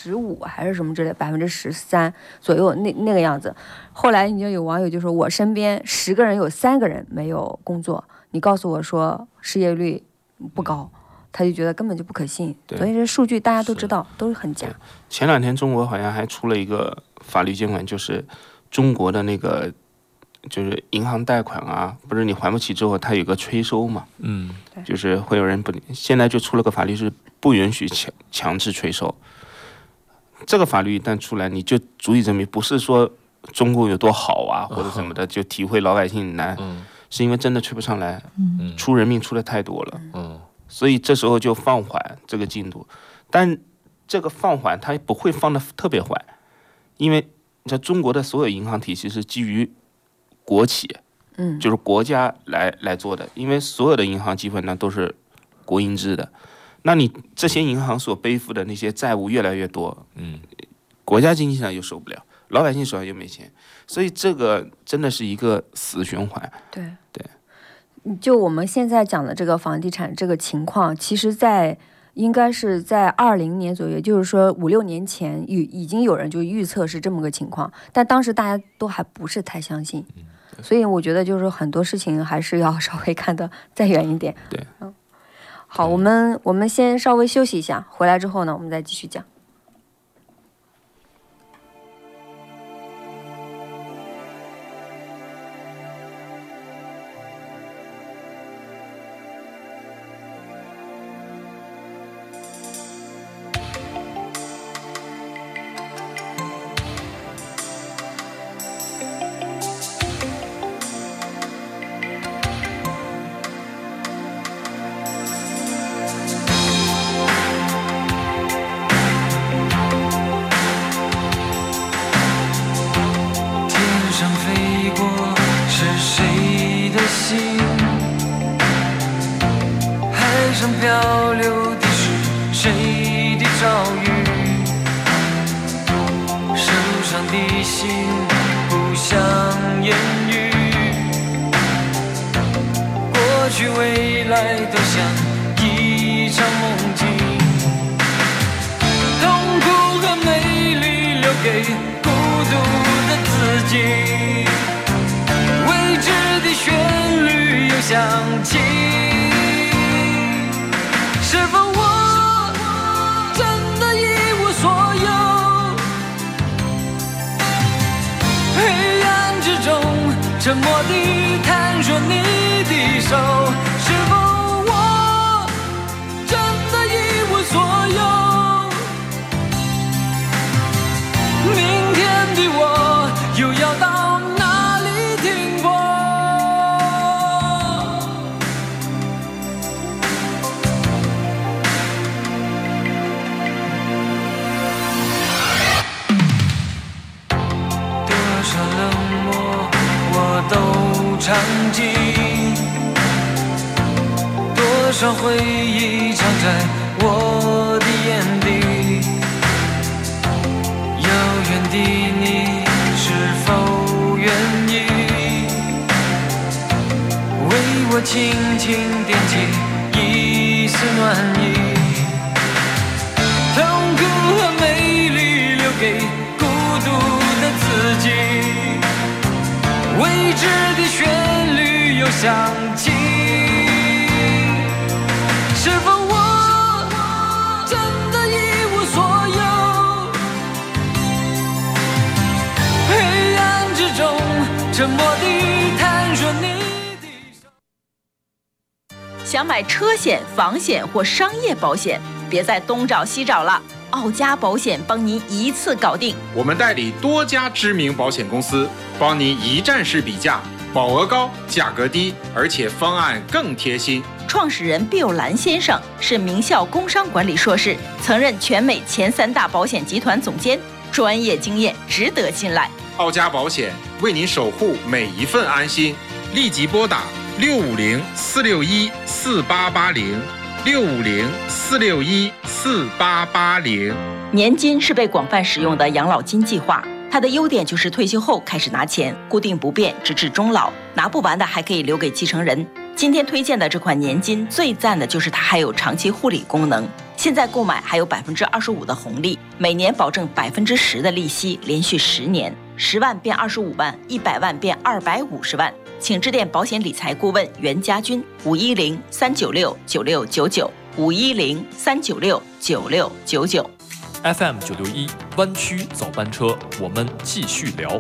A: 15%还是什么之类，13%左右那个样子。后来你就有网友就说，我身边10个人有3个人没有工作，你告诉我说失业率不高，他就觉得根本就不可信。所以这数据大家都知道都是很假。
B: 前2天中国好像还出了一个法律监管，就是中国的那个就是银行贷款啊，不是你还不起之后，它有个催收嘛，就是会有人不，现在就出了个法律是不允许强制催收。这个法律一旦出来，你就足以证明不是说中国有多好啊或者什么的，就体会老百姓难，是因为真的催不上来，出人命出的太多了，所以这时候就放缓这个进度，但这个放缓它不会放得特别缓，因为在中国的所有银行体系是基于国企，就是国家来做的，因为所有的银行基本上都是国营制的，那你这些银行所背负的那些债务越来越多，国家经济上又受不了，老百姓手上又没钱，所以这个真的是一个死循环。
A: 对，就我们现在讲的这个房地产这个情况，其实应该是在20年左右，就是说5、6年前已经有人就预测是这么个情况，但当时大家都还不是太相信，所以我觉得就是很多事情还是要稍微看得再远一点。
B: 对，
A: 好，我们先稍微休息一下，回来之后呢，我们再继续讲。
I: 漂流的是谁的遭遇？受伤的心不想言语，过去未来都像一场梦境，痛苦和美丽留给孤独的自己，未知的旋律又响起。是否我真的一无所有？黑暗之中，沉默地探索你的手。是否我真的一无所有？明天的我又要到哪里停泊？都尝尽，多少回忆藏在我的眼底。遥远的你是否愿意为我轻轻点起一丝暖意？痛苦和美丽留给孤独的自己，未知的旋律又响起。是否我真的一无所有？黑暗之中，沉默地探索你的手。
J: 想买车险、房险或商业保险，别再东找西找了，奥佳保险帮您一次搞定。
H: 我们代理多家知名保险公司，帮您一站式比价，保额高，价格低，而且方案更贴心。
J: 创始人毕友兰先生是名校工商管理硕士，曾任全美前3大保险集团总监，专业经验值得信赖。
H: 奥佳保险为您守护每一份安心，立即拨打650-461-4880，650-461-4880。
J: 年金是被广泛使用的养老金计划，它的优点就是退休后开始拿钱，固定不变，直至终老，拿不完的还可以留给继承人。今天推荐的这款年金最赞的就是它还有长期护理功能， 现在购买还有25%的红利，每年保证10%的利息，连续10年，10万变25万，100万变250万。请致电保险理财顾问袁家军510-396-9699，510-396-9699。
C: FM 961湾区早班车，我们继续聊。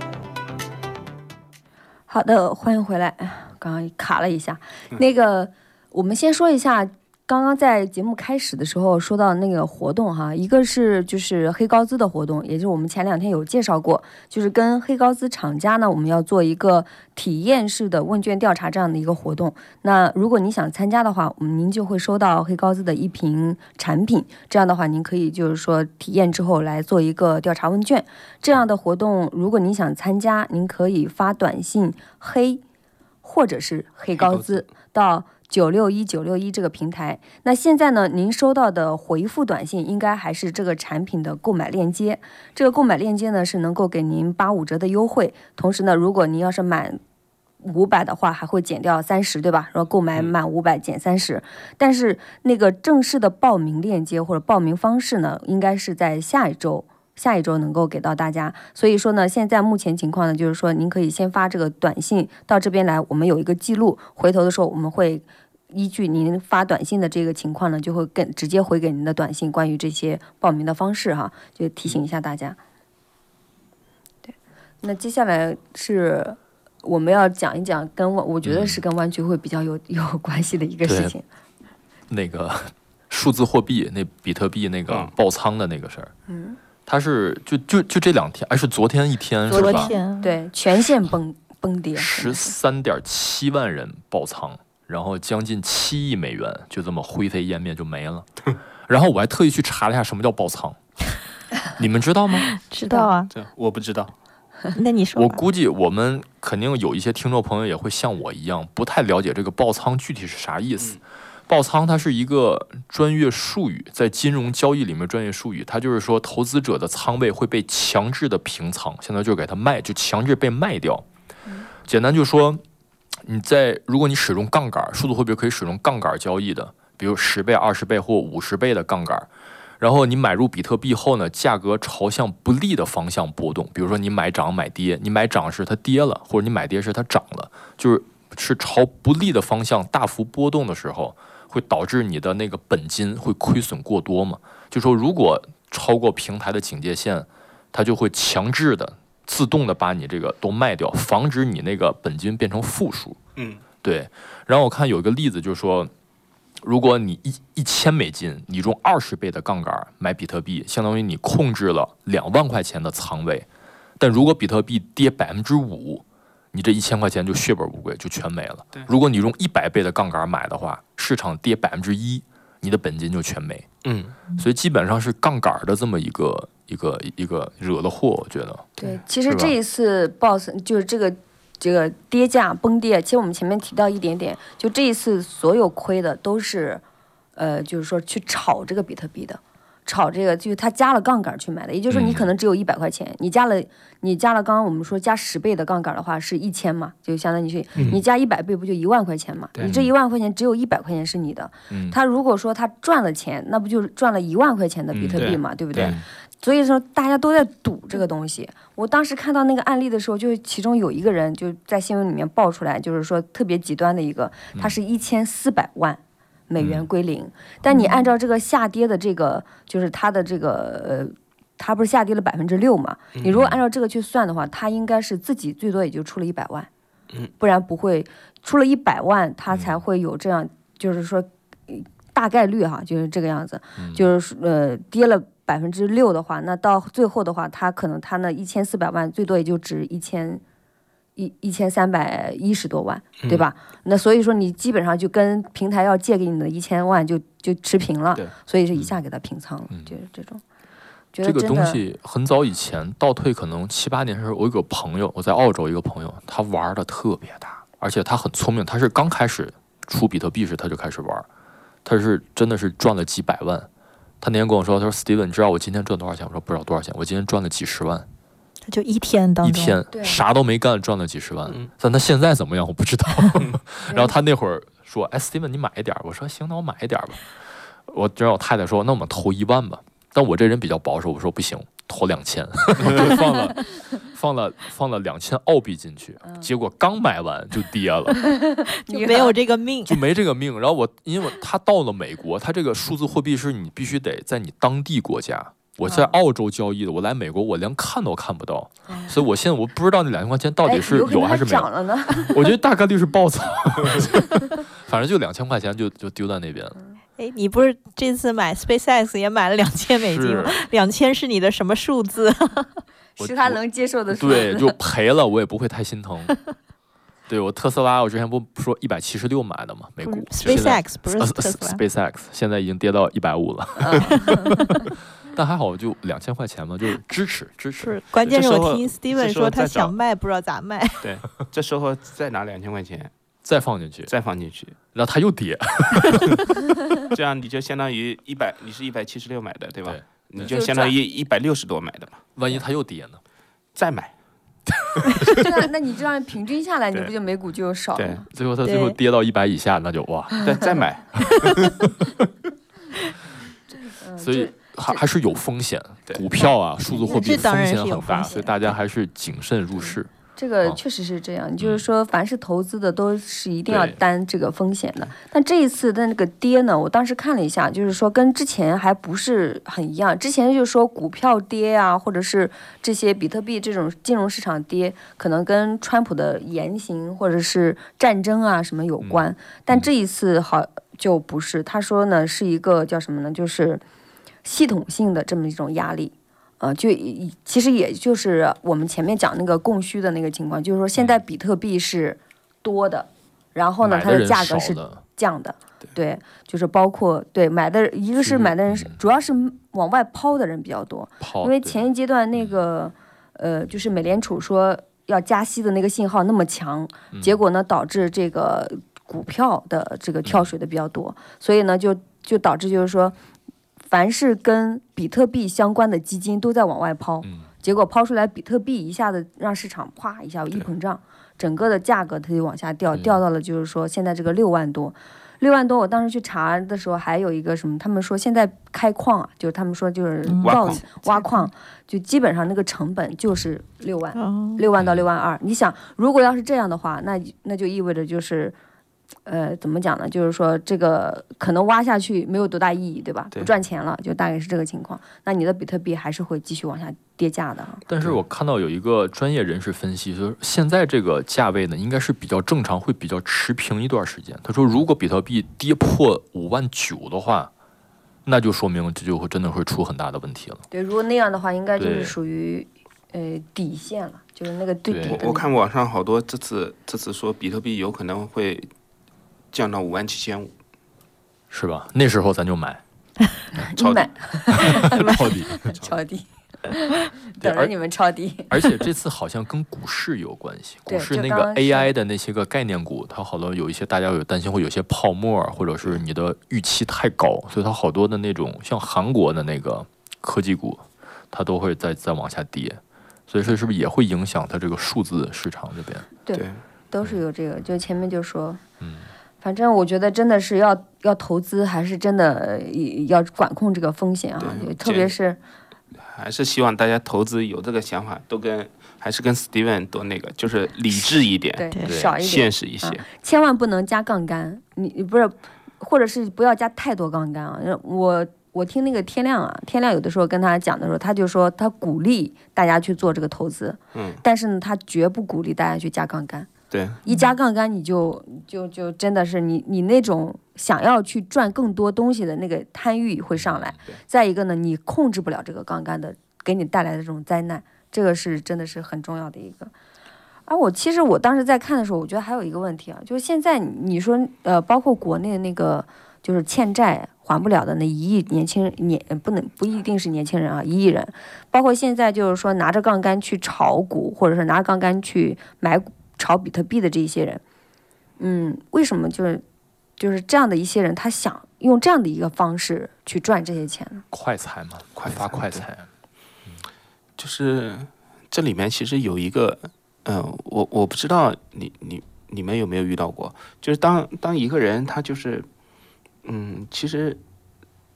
A: 好的，欢迎回来。刚刚卡了一下，那个我们先说一下。刚刚在节目开始的时候说到那个活动哈，一个是就是黑高资的活动，也就是我们前2天有介绍过，就是跟黑高资厂家呢，我们要做一个体验式的问卷调查这样的一个活动。那如果你想参加的话，您就会收到黑高资的1瓶产品，这样的话您可以就是说体验之后来做一个调查问卷。这样的活动如果您想参加，您可以发短信黑或者是黑高资到961961这个平台。那现在呢，您收到的回复短信应该还是这个产品的购买链接。这个购买链接呢是能够给您85折的优惠，同时呢，如果您要是满500的话，还会减掉30，对吧？然后购买满500减30。但是那个正式的报名链接或者报名方式呢，应该是在下一周能够给到大家。所以说呢，现在目前情况呢，就是说您可以先发这个短信到这边来，我们有一个记录，回头的时候我们会依据您发短信的这个情况呢，就会直接回给您的短信关于这些报名的方式哈，就提醒一下大家。对，那接下来是我们要讲一讲我觉得是跟湾区会比较有关系的一个事情。
C: 那个数字货币，那比特币那个爆仓的那个事儿。它是就这2天，是昨天1天是吧？
D: 昨天
A: 对，全线崩跌
C: ，13.7万人爆仓。然后将近7亿美元就这么灰飞烟灭就没了。然后我还特意去查了一下什么叫爆仓，你们知道吗？
D: 知道啊，
B: 我不知道。
D: 那你说吧。
C: 我估计我们肯定有一些听众朋友也会像我一样不太了解这个爆仓具体是啥意思。爆仓它是一个专业术语，在金融交易里面专业术语，它就是说投资者的仓位会被强制的平仓，现在就给它卖，就强制被卖掉。简单就说，如果你使用杠杆，数字货币可以使用杠杆交易的，比如10倍、20倍或50倍的杠杆。然后你买入比特币后呢，价格朝向不利的方向波动。比如说你买涨买跌，你买涨是它跌了，或者你买跌是它涨了，就是朝不利的方向大幅波动的时候，会导致你的那个本金会亏损过多嘛。就说如果超过平台的警戒线，它就会强制的自动的把你这个都卖掉，防止你那个本金变成负数。对。然后我看有一个例子，就是说，如果你1000美金，你用20倍的杠杆买比特币，相当于你控制了2万块钱的仓位。但如果比特币跌5%，你这1000块钱就血本无归，就全没了。如果你用100倍的杠杆买的话，市场跌1%，你的本金就全没。所以基本上是杠杆的这么一个惹的祸，我觉得。
A: 对，其实这一次 BOSS 就是这个跌价崩跌，其实我们前面提到一点点，就这一次所有亏的都是，就是说去炒这个比特币的，炒这个就是他加了杠杆去买的，也就是说你可能只有100块钱，你加了刚刚我们说加10倍的杠杆的话是1000嘛，就相当于是你加100倍不就1万块钱嘛？你这1万块钱只有100块钱是你的，他如果说他赚了钱，那不就是赚了1万块钱的比特币嘛，对不对？所以说大家都在赌这个东西。我当时看到那个案例的时候，就其中有一个人就在新闻里面爆出来，就是说特别极端的一个，他是1400万美元归零，但你按照这个下跌的这个，就是他的这个他不是下跌了6%嘛？你如果按照这个去算的话，他应该是自己最多也就出了100万，不然不会出了100万，他才会有这样，就是说大概率哈，就是这个样子，就是跌了6%的话，那到最后的话，他可能他那1400万最多也就值1310多万，对吧？那所以说你基本上就跟平台要借给你的1000万就持平了，所以是一下给他平仓了，就是这种。
C: 这个东西很早以前倒退可能7、8年的时候，我有个朋友，我在澳洲一个朋友，他玩的特别大，而且他很聪明，他是刚开始出比特币时他就开始玩，他是真的是赚了几百万。他那天跟我说，他说 Steven， 你知道我今天赚多少钱？我说不知道多少钱，我今天赚了几十万。
D: 他就一天
C: 啥都没干赚了几十万，但他现在怎么样我不知道。然后他那会儿说，哎 Steven 你买一点，我说行，那我买一点吧。 我就让我太太说，那我们投1万吧。但我这人比较保守，我说不行，投2000，就放了2000澳币进去，结果刚买完就跌了，
D: 就没有这个命，
C: 就没这个命。然后因为他到了美国，他这个数字货币是你必须得在你当地国家。我在澳洲交易的，我来美国我连看都看不到，所以我现在我不知道那2000块钱到底是有还是没有。
A: 涨了呢？
C: 我觉得大概率是暴涨，反正就2000块钱就丢在那边了。
D: 哎，你不是这次买 SpaceX 也买了2000美金吗？2000是你的什么数字？
A: 是他能接受的数字。
C: 对，就赔了我也不会太心疼。对，我特斯拉，我之前不说176买的吗？美股
D: SpaceX 不是特斯拉
C: ，SpaceX 现在已经跌到150了。但还好，就2000块钱嘛，就是支持。
D: 是，关键是我听 Steven 说他想卖，不知道咋卖。
B: 对，这时候再拿2000块钱。
C: 再放进去，
B: 然
C: 后它又跌，
B: 这样你就相当于100，你是176买的，对吧？你就相当于160多买的嘛。
C: 万一它又跌呢？
B: 再买。
A: 那你这样平均下来，你不就每股就少了吗？
C: 最后跌到100以下，那就哇，
B: 再买。
C: 所以还是有风险，股票啊，数字货币风险很大，所以大家还是谨慎入市。
A: 这个确实是这样，就是说，凡是投资的都是一定要担这个风险的。但这一次的那个跌呢，我当时看了一下，就是说跟之前还不是很一样。之前就是说股票跌啊，或者是这些比特币这种金融市场跌，可能跟川普的言行或者是战争啊什么有关。但这一次好就不是，他说呢是一个叫什么呢，就是系统性的这么一种压力。就其实也就是我们前面讲那个供需的那个情况，就是说现在比特币是多的，然后呢它的价格是降的，对，就是包括对买的一个是买的人主要是往外抛的人比较多，因为前一阶段那个就是美联储说要加息的那个信号那么强，结果呢导致这个股票的这个跳水的比较多，所以呢就导致就是说。凡是跟比特币相关的基金都在往外抛，结果抛出来比特币一下子让市场啪一下一膨胀，整个的价格它就往下掉到了就是说现在这个6万多。我当时去查的时候还有一个什么，他们说现在开矿啊，就是他们说就是挖矿，就基本上那个成本就是6万到6万2。你想，如果要是这样的话，那就意味着就是。怎么讲呢？就是说这个可能挖下去没有多大意义，对吧？不赚钱了，就大概是这个情况。那你的比特币还是会继续往下跌价的。
C: 但是我看到有一个专业人士分析，说现在这个价位呢，应该是比较正常，会比较持平一段时间。他说，如果比特币跌破59000的话，那就说明这就会真的会出很大的问题了。
A: 对，如果那样的话，应该就是属于底线了，就是那个最底的。
B: 我看网上好多这次说比特币有可能会。降到57500，
C: 是吧？那时候咱就买，
B: 抄底，
A: 抄底，等着你们抄底。
C: 而且这次好像跟股市有关系，股市那个 AI 的那些个概念股，它好多有一些大家有担心会有些泡沫，或者是你的预期太高，所以它好多的那种像韩国的那个科技股，它都会再往下跌，所以说是不是也会影响它这个数字市场这边？
A: 对，都是有这个。就前面就说，反正我觉得真的是要投资，还是真的要管控这个风险啊，特别是
B: 还是希望大家投资有这个想法，还是跟 Steven 多那个，就是理智一点，
A: 对，少一点，
B: 现实一些，
A: 千万不能加杠杆，你不是，或者是不要加太多杠杆啊。我听那个天亮有的时候跟他讲的时候，他就说他鼓励大家去做这个投资，但是呢，他绝不鼓励大家去加杠杆。
B: 对，
A: 一加杠杆你就真的是你那种想要去赚更多东西的那个贪欲会上来。再一个呢，你控制不了这个杠杆的给你带来的这种灾难，这个是真的是很重要的一个。其实我当时在看的时候，我觉得还有一个问题啊，就是现在你说包括国内那个就是欠债还不了的那1亿年轻人，不一定是年轻人啊，1亿人，包括现在就是说拿着杠杆去炒股，或者是拿着杠杆去炒比特币的这些人，为什么就是这样的一些人，他想用这样的一个方式去赚这些钱呢？
C: 快财嘛，发快财。
B: 就是这里面其实有一个，我不知道你们有没有遇到过，就是当一个人他就是，其实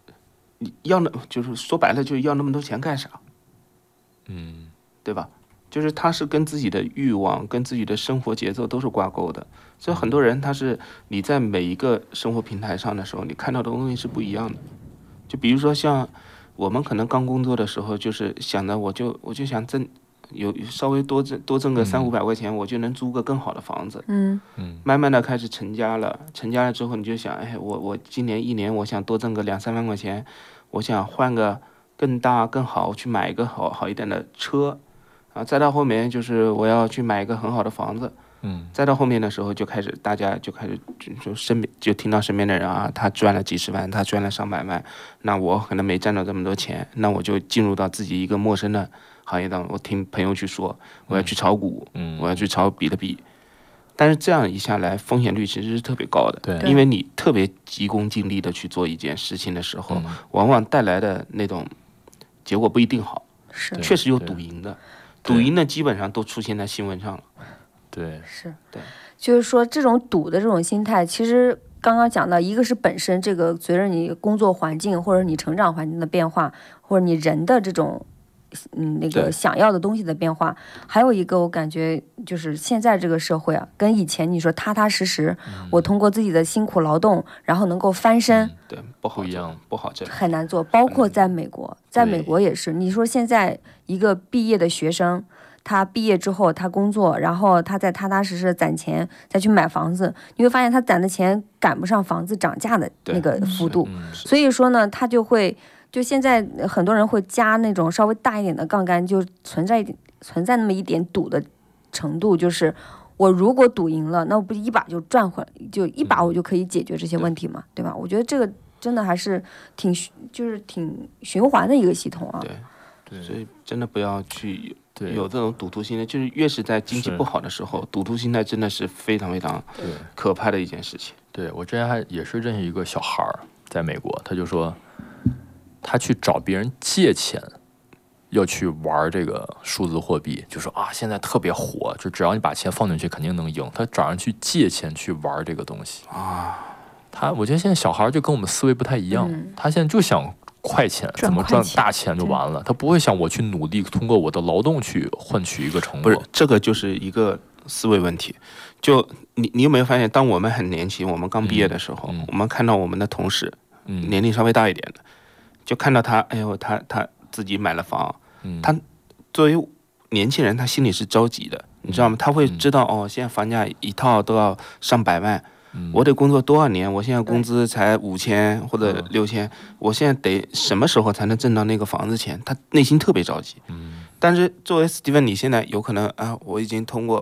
B: 你要就是说白了，就是要那么多钱干啥？对吧？就是他是跟自己的欲望、跟自己的生活节奏都是挂钩的，所以很多人他是你在每一个生活平台上的时候，你看到的东西是不一样的。就比如说像我们可能刚工作的时候，就是想着我就想有稍微多挣个300-500块钱，我就能租个更好的房子。慢慢的开始成家了之后，你就想，哎，我今年1年我想多挣个2-3万块钱，我想换个更大更好，去买一个好一点的车。再到后面就是我要去买一个很好的房子，再到后面的时候大家就开始就听到身边的人啊，他赚了几十万，他赚了上百万，那我可能没赚到这么多钱，那我就进入到自己一个陌生的行业当中。我听朋友去说，我要去炒股，我要去炒比特币，但是这样一下来，风险率其实是特别高的，对，因为你特别急功近利的去做一件事情的时候，往往带来的那种结果不一定好，确实有赌赢的。赌赢的基本上都出现在新闻上了，
C: 对，
A: 是，对，就是说这种赌的这种心态，其实刚刚讲到，一个是本身这个随着你工作环境或者你成长环境的变化，或者你人的这种那个想要的东西的变化，还有一个我感觉就是现在这个社会啊，跟以前你说踏踏实实，我通过自己的辛苦劳动，然后能够翻身，
B: 对，不好一样，不好这
A: 很难做。包括在美国，在美国也是，你说现在一个毕业的学生，他毕业之后他工作，然后他再踏踏实实攒钱再去买房子，你会发现他攒的钱赶不上房子涨价的那个幅度，所以说呢，他就现在很多人会加那种稍微大一点的杠杆，就存在那么一点赌的程度，就是我如果赌赢了，那我不一把就赚回来，就一把我就可以解决这些问题嘛，对吧？我觉得这个真的还是挺循环的一个系统啊。
B: 对，所以真的不要去有这种赌徒心态，就是越是在经济不好的时候，赌徒心态真的是非常非常可怕的一件事情。
C: 对，我之前也是认识一个小孩在美国，他就说他去找别人借钱，要去玩这个数字货币，就说啊，现在特别火，就只要你把钱放进去，肯定能赢。他找人去借钱去玩这个东西啊。我觉得现在小孩就跟我们思维不太一样，他现在就想快钱，怎么赚大钱就完了，他不会想我去努力，通过我的劳动去换取一个成果。
B: 不是，这个就是一个思维问题。就你有没有发现，当我们很年轻，我们刚毕业的时候，我们看到我们的同事，年龄稍微大一点的，就看到他，哎呦，他自己买了房，他作为年轻人，他心里是着急的，你知道吗？他会知道哦，现在房价一套都要上百万，我得工作多少年？我现在工资才5000或者6000，我现在得什么时候才能挣到那个房子钱？他内心特别着急。但是作为 Steven， 你现在有可能啊，我已经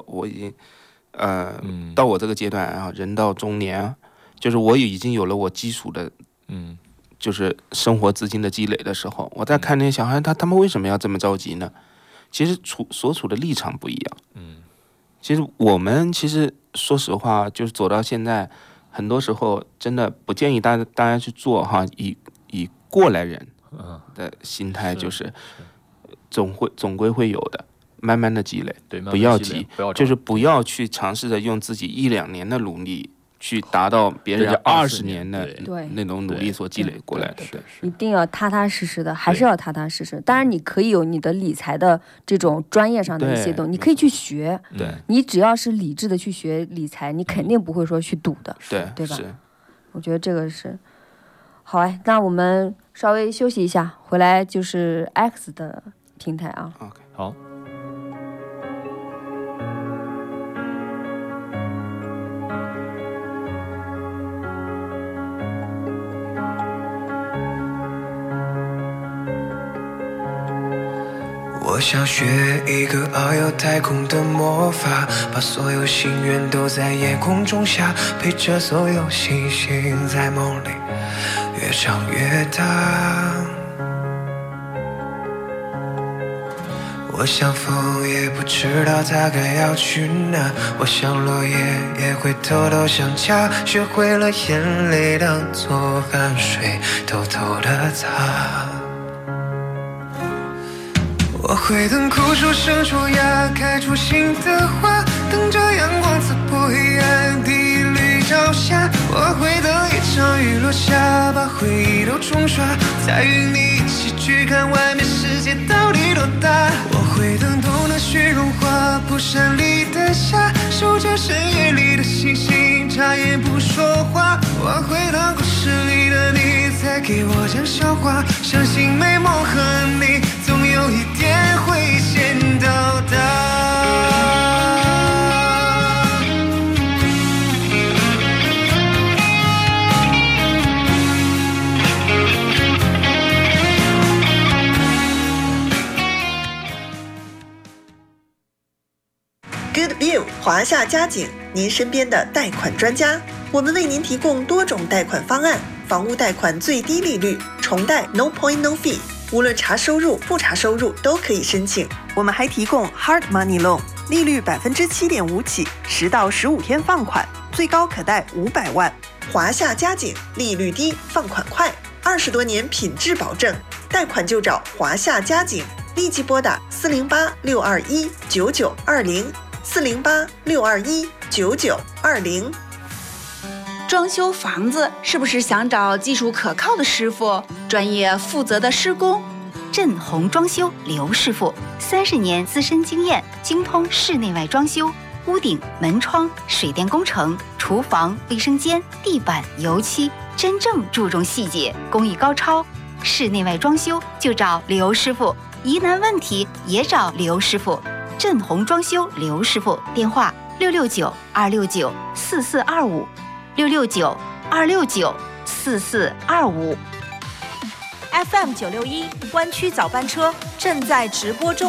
B: 到我这个阶段啊，人到中年，就是我已经有了我基础的就是生活资金的积累的时候，我在看那些小孩，他们为什么要这么着急呢？其实所处的立场不一样。其实我们说实话，就是走到现在，很多时候真的不建议大家去做哈，以过来人的心态，就是总归会有的，慢慢的积累，对，不要急，就是不要去尝试着用自己1-2年的努力去达到别人20年的那种努力所积累过来的。
A: 一定要踏踏实实的，还是要踏踏实实。当然你可以有你的理财的这种专业上的一些东西，你可以去学，你只要是理智的去学理财，你肯定不会说去赌的，对吧？我觉得这个是好。那我们稍微休息一下，回来就是 X 的平台啊。
B: OK，
C: 好。
K: 我想学一个遨游太空的魔法，把所有心愿都在夜空中下，陪着所有星星在梦里越长越大。我想风也不知道它该要去哪，我想落叶也会偷偷想家，学会了眼泪当作汗水偷偷的擦。我会等枯树生出芽，开出新的花，等着阳光刺破黑暗，第一缕朝霞。我会等一切上雨落下，把回忆都冲刷，再与你一起去看外面世界到底多大。我会等冬的雪融化，蒲扇里的夏，守着深夜里的星星，眨眼不说话。我会等故事里的你再给我讲笑话，相信美梦和你总有一天会先到达。
L: Good View 华夏家景，您身边的贷款专家。我们为您提供多种贷款方案，房屋贷款最低利率，重贷 No Point No Fee， 无论查收入不查收入都可以申请。我们还提供 Hard Money Loan， 利率 7.5% 起，10到15天放款，最高可贷500万。华夏家景，利率低，放款快，20多年品质保证，贷款就找华夏家景，立即拨打408-621-9920，408-621-9920。
M: 装修房子是不是想找技术可靠的师傅，专业负责的施工？
N: 振宏装修刘师傅，30年资深经验，精通室内外装修、屋顶、门窗、水电工程、厨房、卫生间、地板、油漆，真正注重细节，工艺高超。室内外装修就找刘师傅，疑难问题也找刘师傅。振宏装修刘师傅，电话669-269-4425，669-269-4425。
D: FM 961湾区早班车正在直播中。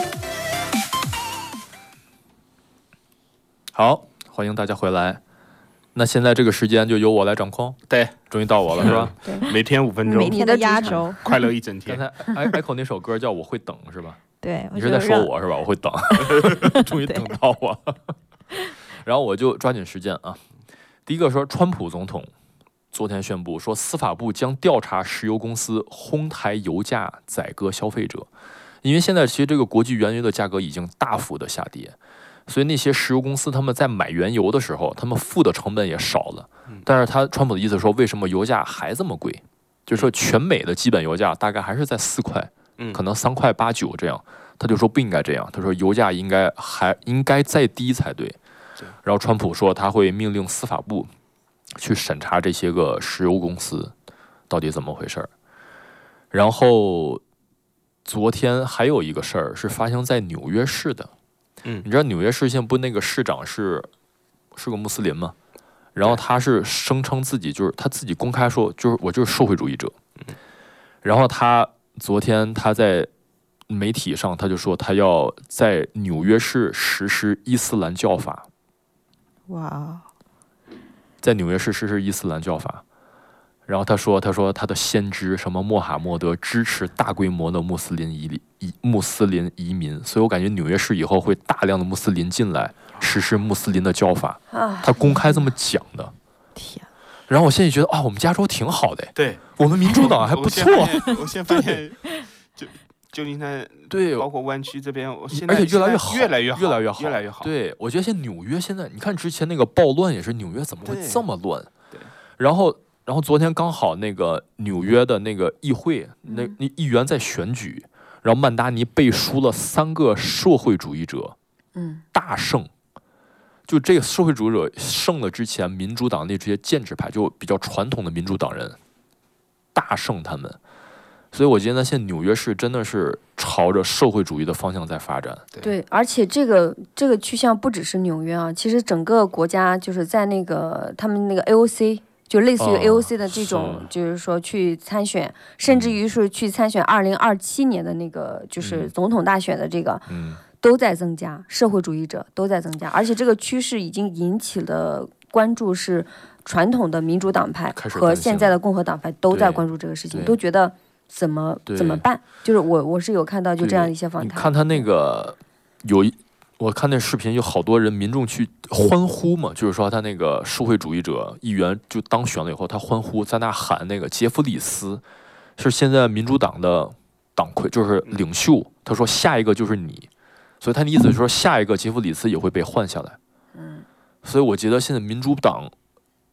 C: 好，欢迎大家回来。那现在这个时间就由我来掌控。
B: 对，
C: 终于到我了，是吧？
A: 对，
B: 每天5分钟，
D: 每天的压轴，
B: 快乐一整天。
C: 刚才Echo 那首歌叫《我会等》，是吧？
D: 对，
C: 你是在说我是吧？我会等，终于等到我了。然后我就抓紧时间啊。第一个说，川普总统昨天宣布说，司法部将调查石油公司哄抬油价宰割消费者，因为现在其实这个国际原油的价格已经大幅的下跌，所以那些石油公司他们在买原油的时候，他们付的成本也少了。但是川普的意思说，为什么油价还这么贵？就是说全美的基本油价大概还是在4块，可能3块8、9这样。他就说不应该这样，他说油价应该再低才对。然后川普说他会命令司法部去审查这些个石油公司到底怎么回事儿。然后昨天还有一个事儿是发生在纽约市的，你知道纽约市现在不那个市长是个穆斯林吗？然后他是声称自己就是他自己公开说就是我就是社会主义者，然后他昨天他在媒体上他就说他要在纽约市实施伊斯兰教法。
D: 哇！
C: 在纽约市实施伊斯兰教法，然后他说他的先知什么穆罕默德支持大规模的穆斯林移民，所以我感觉纽约市以后会大量的穆斯林进来实施穆斯林的教法。他公开这么讲的。
D: 天！
C: 然后我现在觉得我们加州挺好的，
B: 对
C: 我们民主党还不错。
B: 我现在发现旧金山
C: 对，
B: 包括湾区这边，现在
C: 而且越来越好，
B: 越来越好。
C: 对，我觉得现在纽约现在，你看之前那个暴乱也是纽约怎么会这么乱？对。然后昨天刚好那个纽约的那个议会，那议员在选举，然后曼达尼背书了3个社会主义者，大胜。就这个社会主义者胜了之前，民主党那这些建制派就比较传统的民主党人大胜他们。所以我觉得现在纽约市真的是朝着社会主义的方向在发展。
A: 对，而且这个趋向不只是纽约啊，其实整个国家就是在那个他们那个 AOC， 就类似于 AOC 的这种，就是说去参选，甚至于是去参选2027年的那个就是总统大选的这个，都在增加，社会主义者都在增加，而且这个趋势已经引起了关注，是传统的民主党派和现在的共和党派都在关注这个事情，都觉得。怎么办？就是我是有看到就这样一些访谈。
C: 你看他那个我看那视频有好多人民众去欢呼嘛，就是说他那个社会主义者议员就当选了以后，他欢呼在那喊那个杰弗里斯是现在民主党的党魁，就是领袖。他说下一个就是你，所以他的意思是说下一个杰弗里斯也会被换下来。所以我觉得现在民主党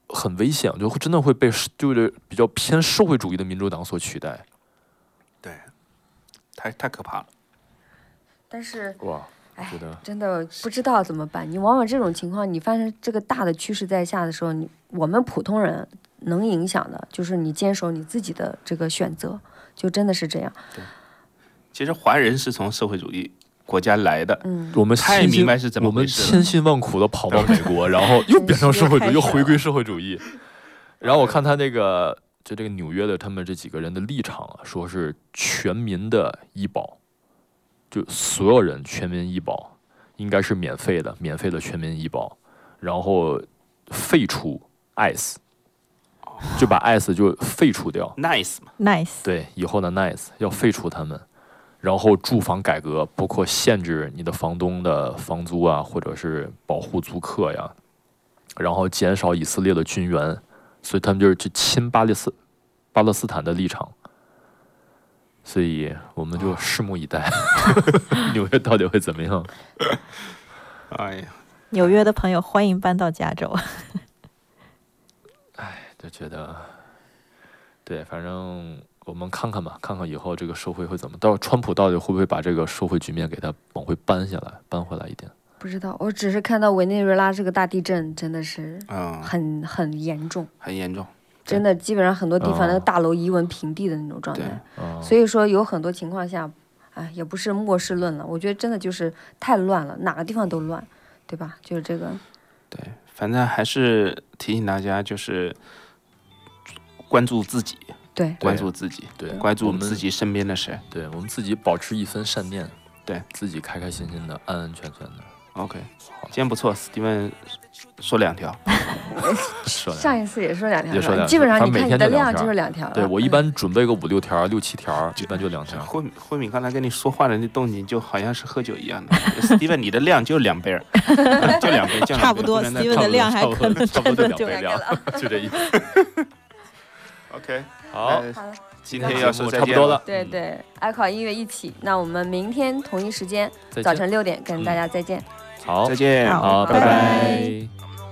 C: 很危险，就真的会被就是比较偏社会主义的民主党所取代。
B: 对，太可怕了。
A: 但是
C: 哇，
A: 觉得真的不知道怎么办。你往往这种情况，你发现这个大的趋势在下的时候，我们普通人能影响的就是你坚守你自己的这个选择，就真的是这样。
B: 对，其实华人是从社会主义国家来的，
C: 我们
B: 太明白是怎么回事了，
C: 我们千辛万苦的跑到美国，然后又变成社会主义，又回归社会主义。然后我看他这个纽约的他们这几个人的立场啊，说是全民的医保，就所有人全民医保应该是免费的全民医保，然后废除 ICE， 就把 ICE 就废除掉
B: ，nice 嘛
D: ，nice，
C: 对，以后的 nice 要废除他们。然后住房改革，包括限制你的房东的房租啊，或者是保护租客呀，然后减少以色列的军援，所以他们就是去亲巴勒斯坦的立场。所以我们就拭目以待，纽约到底会怎么样？
B: 哎呀，
D: 纽约的朋友欢迎搬到加州。
C: 哎，就觉得，对，反正。我们看看吧，看看以后这个社会会怎么，川普到底会不会把这个社会局面给他往回搬回来一点？
A: 不知道，我只是看到委内瑞拉这个大地震真的是很严重，
B: 很严重，
A: 真的基本上很多地方那个大楼夷为平地的那种状态。所以说有很多情况下，也不是末世论了，我觉得真的就是太乱了，哪个地方都乱，对吧？就是这个。
B: 对，反正还是提醒大家，就是关注自己。
A: 对，
B: 关注自己，对，关注自己身边的事，
C: 对我们自己保持一分善念，
B: 对
C: 自己开开心心的，安安全全的。
B: OK， 今天不错，史蒂文说2条，
A: 上一次也说2条，
C: 也说2条，
A: 基本上你看你的量就是2条。
C: 对我一般准备个5、6条、6、7条，一般就2条。
B: 慧敏刚才跟你说话的那动静就好像是喝酒一样的。史蒂文，你的量就2杯，就2杯，
D: 差不多。史蒂文的量还可能真的
C: 就2杯量，就这意思。
B: OK。
C: 好，
B: 今天要说
C: 差不多了。
A: 对对，爱考音乐一起，那我们明天同一时间早晨6点跟大家再见。
C: 好，
B: 再见，
C: 好，拜拜。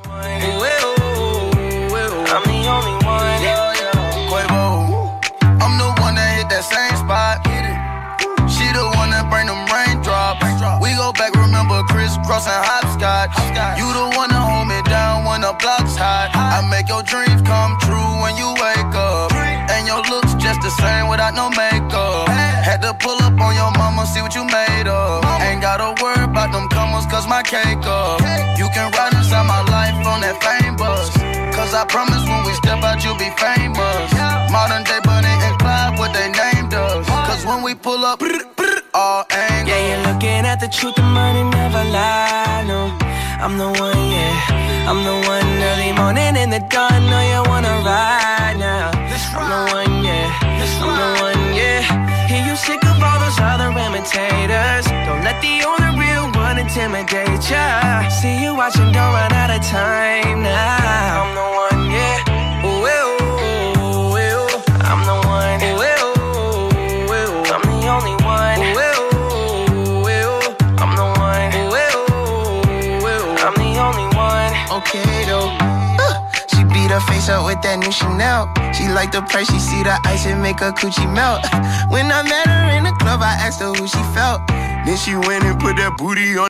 O: The same without no makeup. Had to pull up on your mama, see what you made of. Ain't gotta worry about them comers, cause my cake up. You can ride inside my life on that fame bus. Cause I promise when we step out, you'll be famous. Modern day Bonnie and Clyde, what they named us. Cause when we pull up, all angles.
P: Yeah, you're looking at the truth, the money never lie, no. I'm the one, yeah. I'm the one early morning in the dawn. Know you wanna ride now. I'm the one, yeah. I'm the one, yeah. Hear you sick of all those other imitators. Don't let the only real one intimidate ya. See you watching, don't run out of time now. I'm the one, yeah. Ooh, ooh, ooh. I'm the one. Ooh, ooh, ooh. I'm the only one. Ooh, ooh. I'm the one. Ooh, ooh. I'm the only one.
O: Okay though. She beat her face up with that new Chanel. She like the price, she see the ice and make her coochie melt. When I met her in the club, I asked her who she felt. Then she went and put that booty on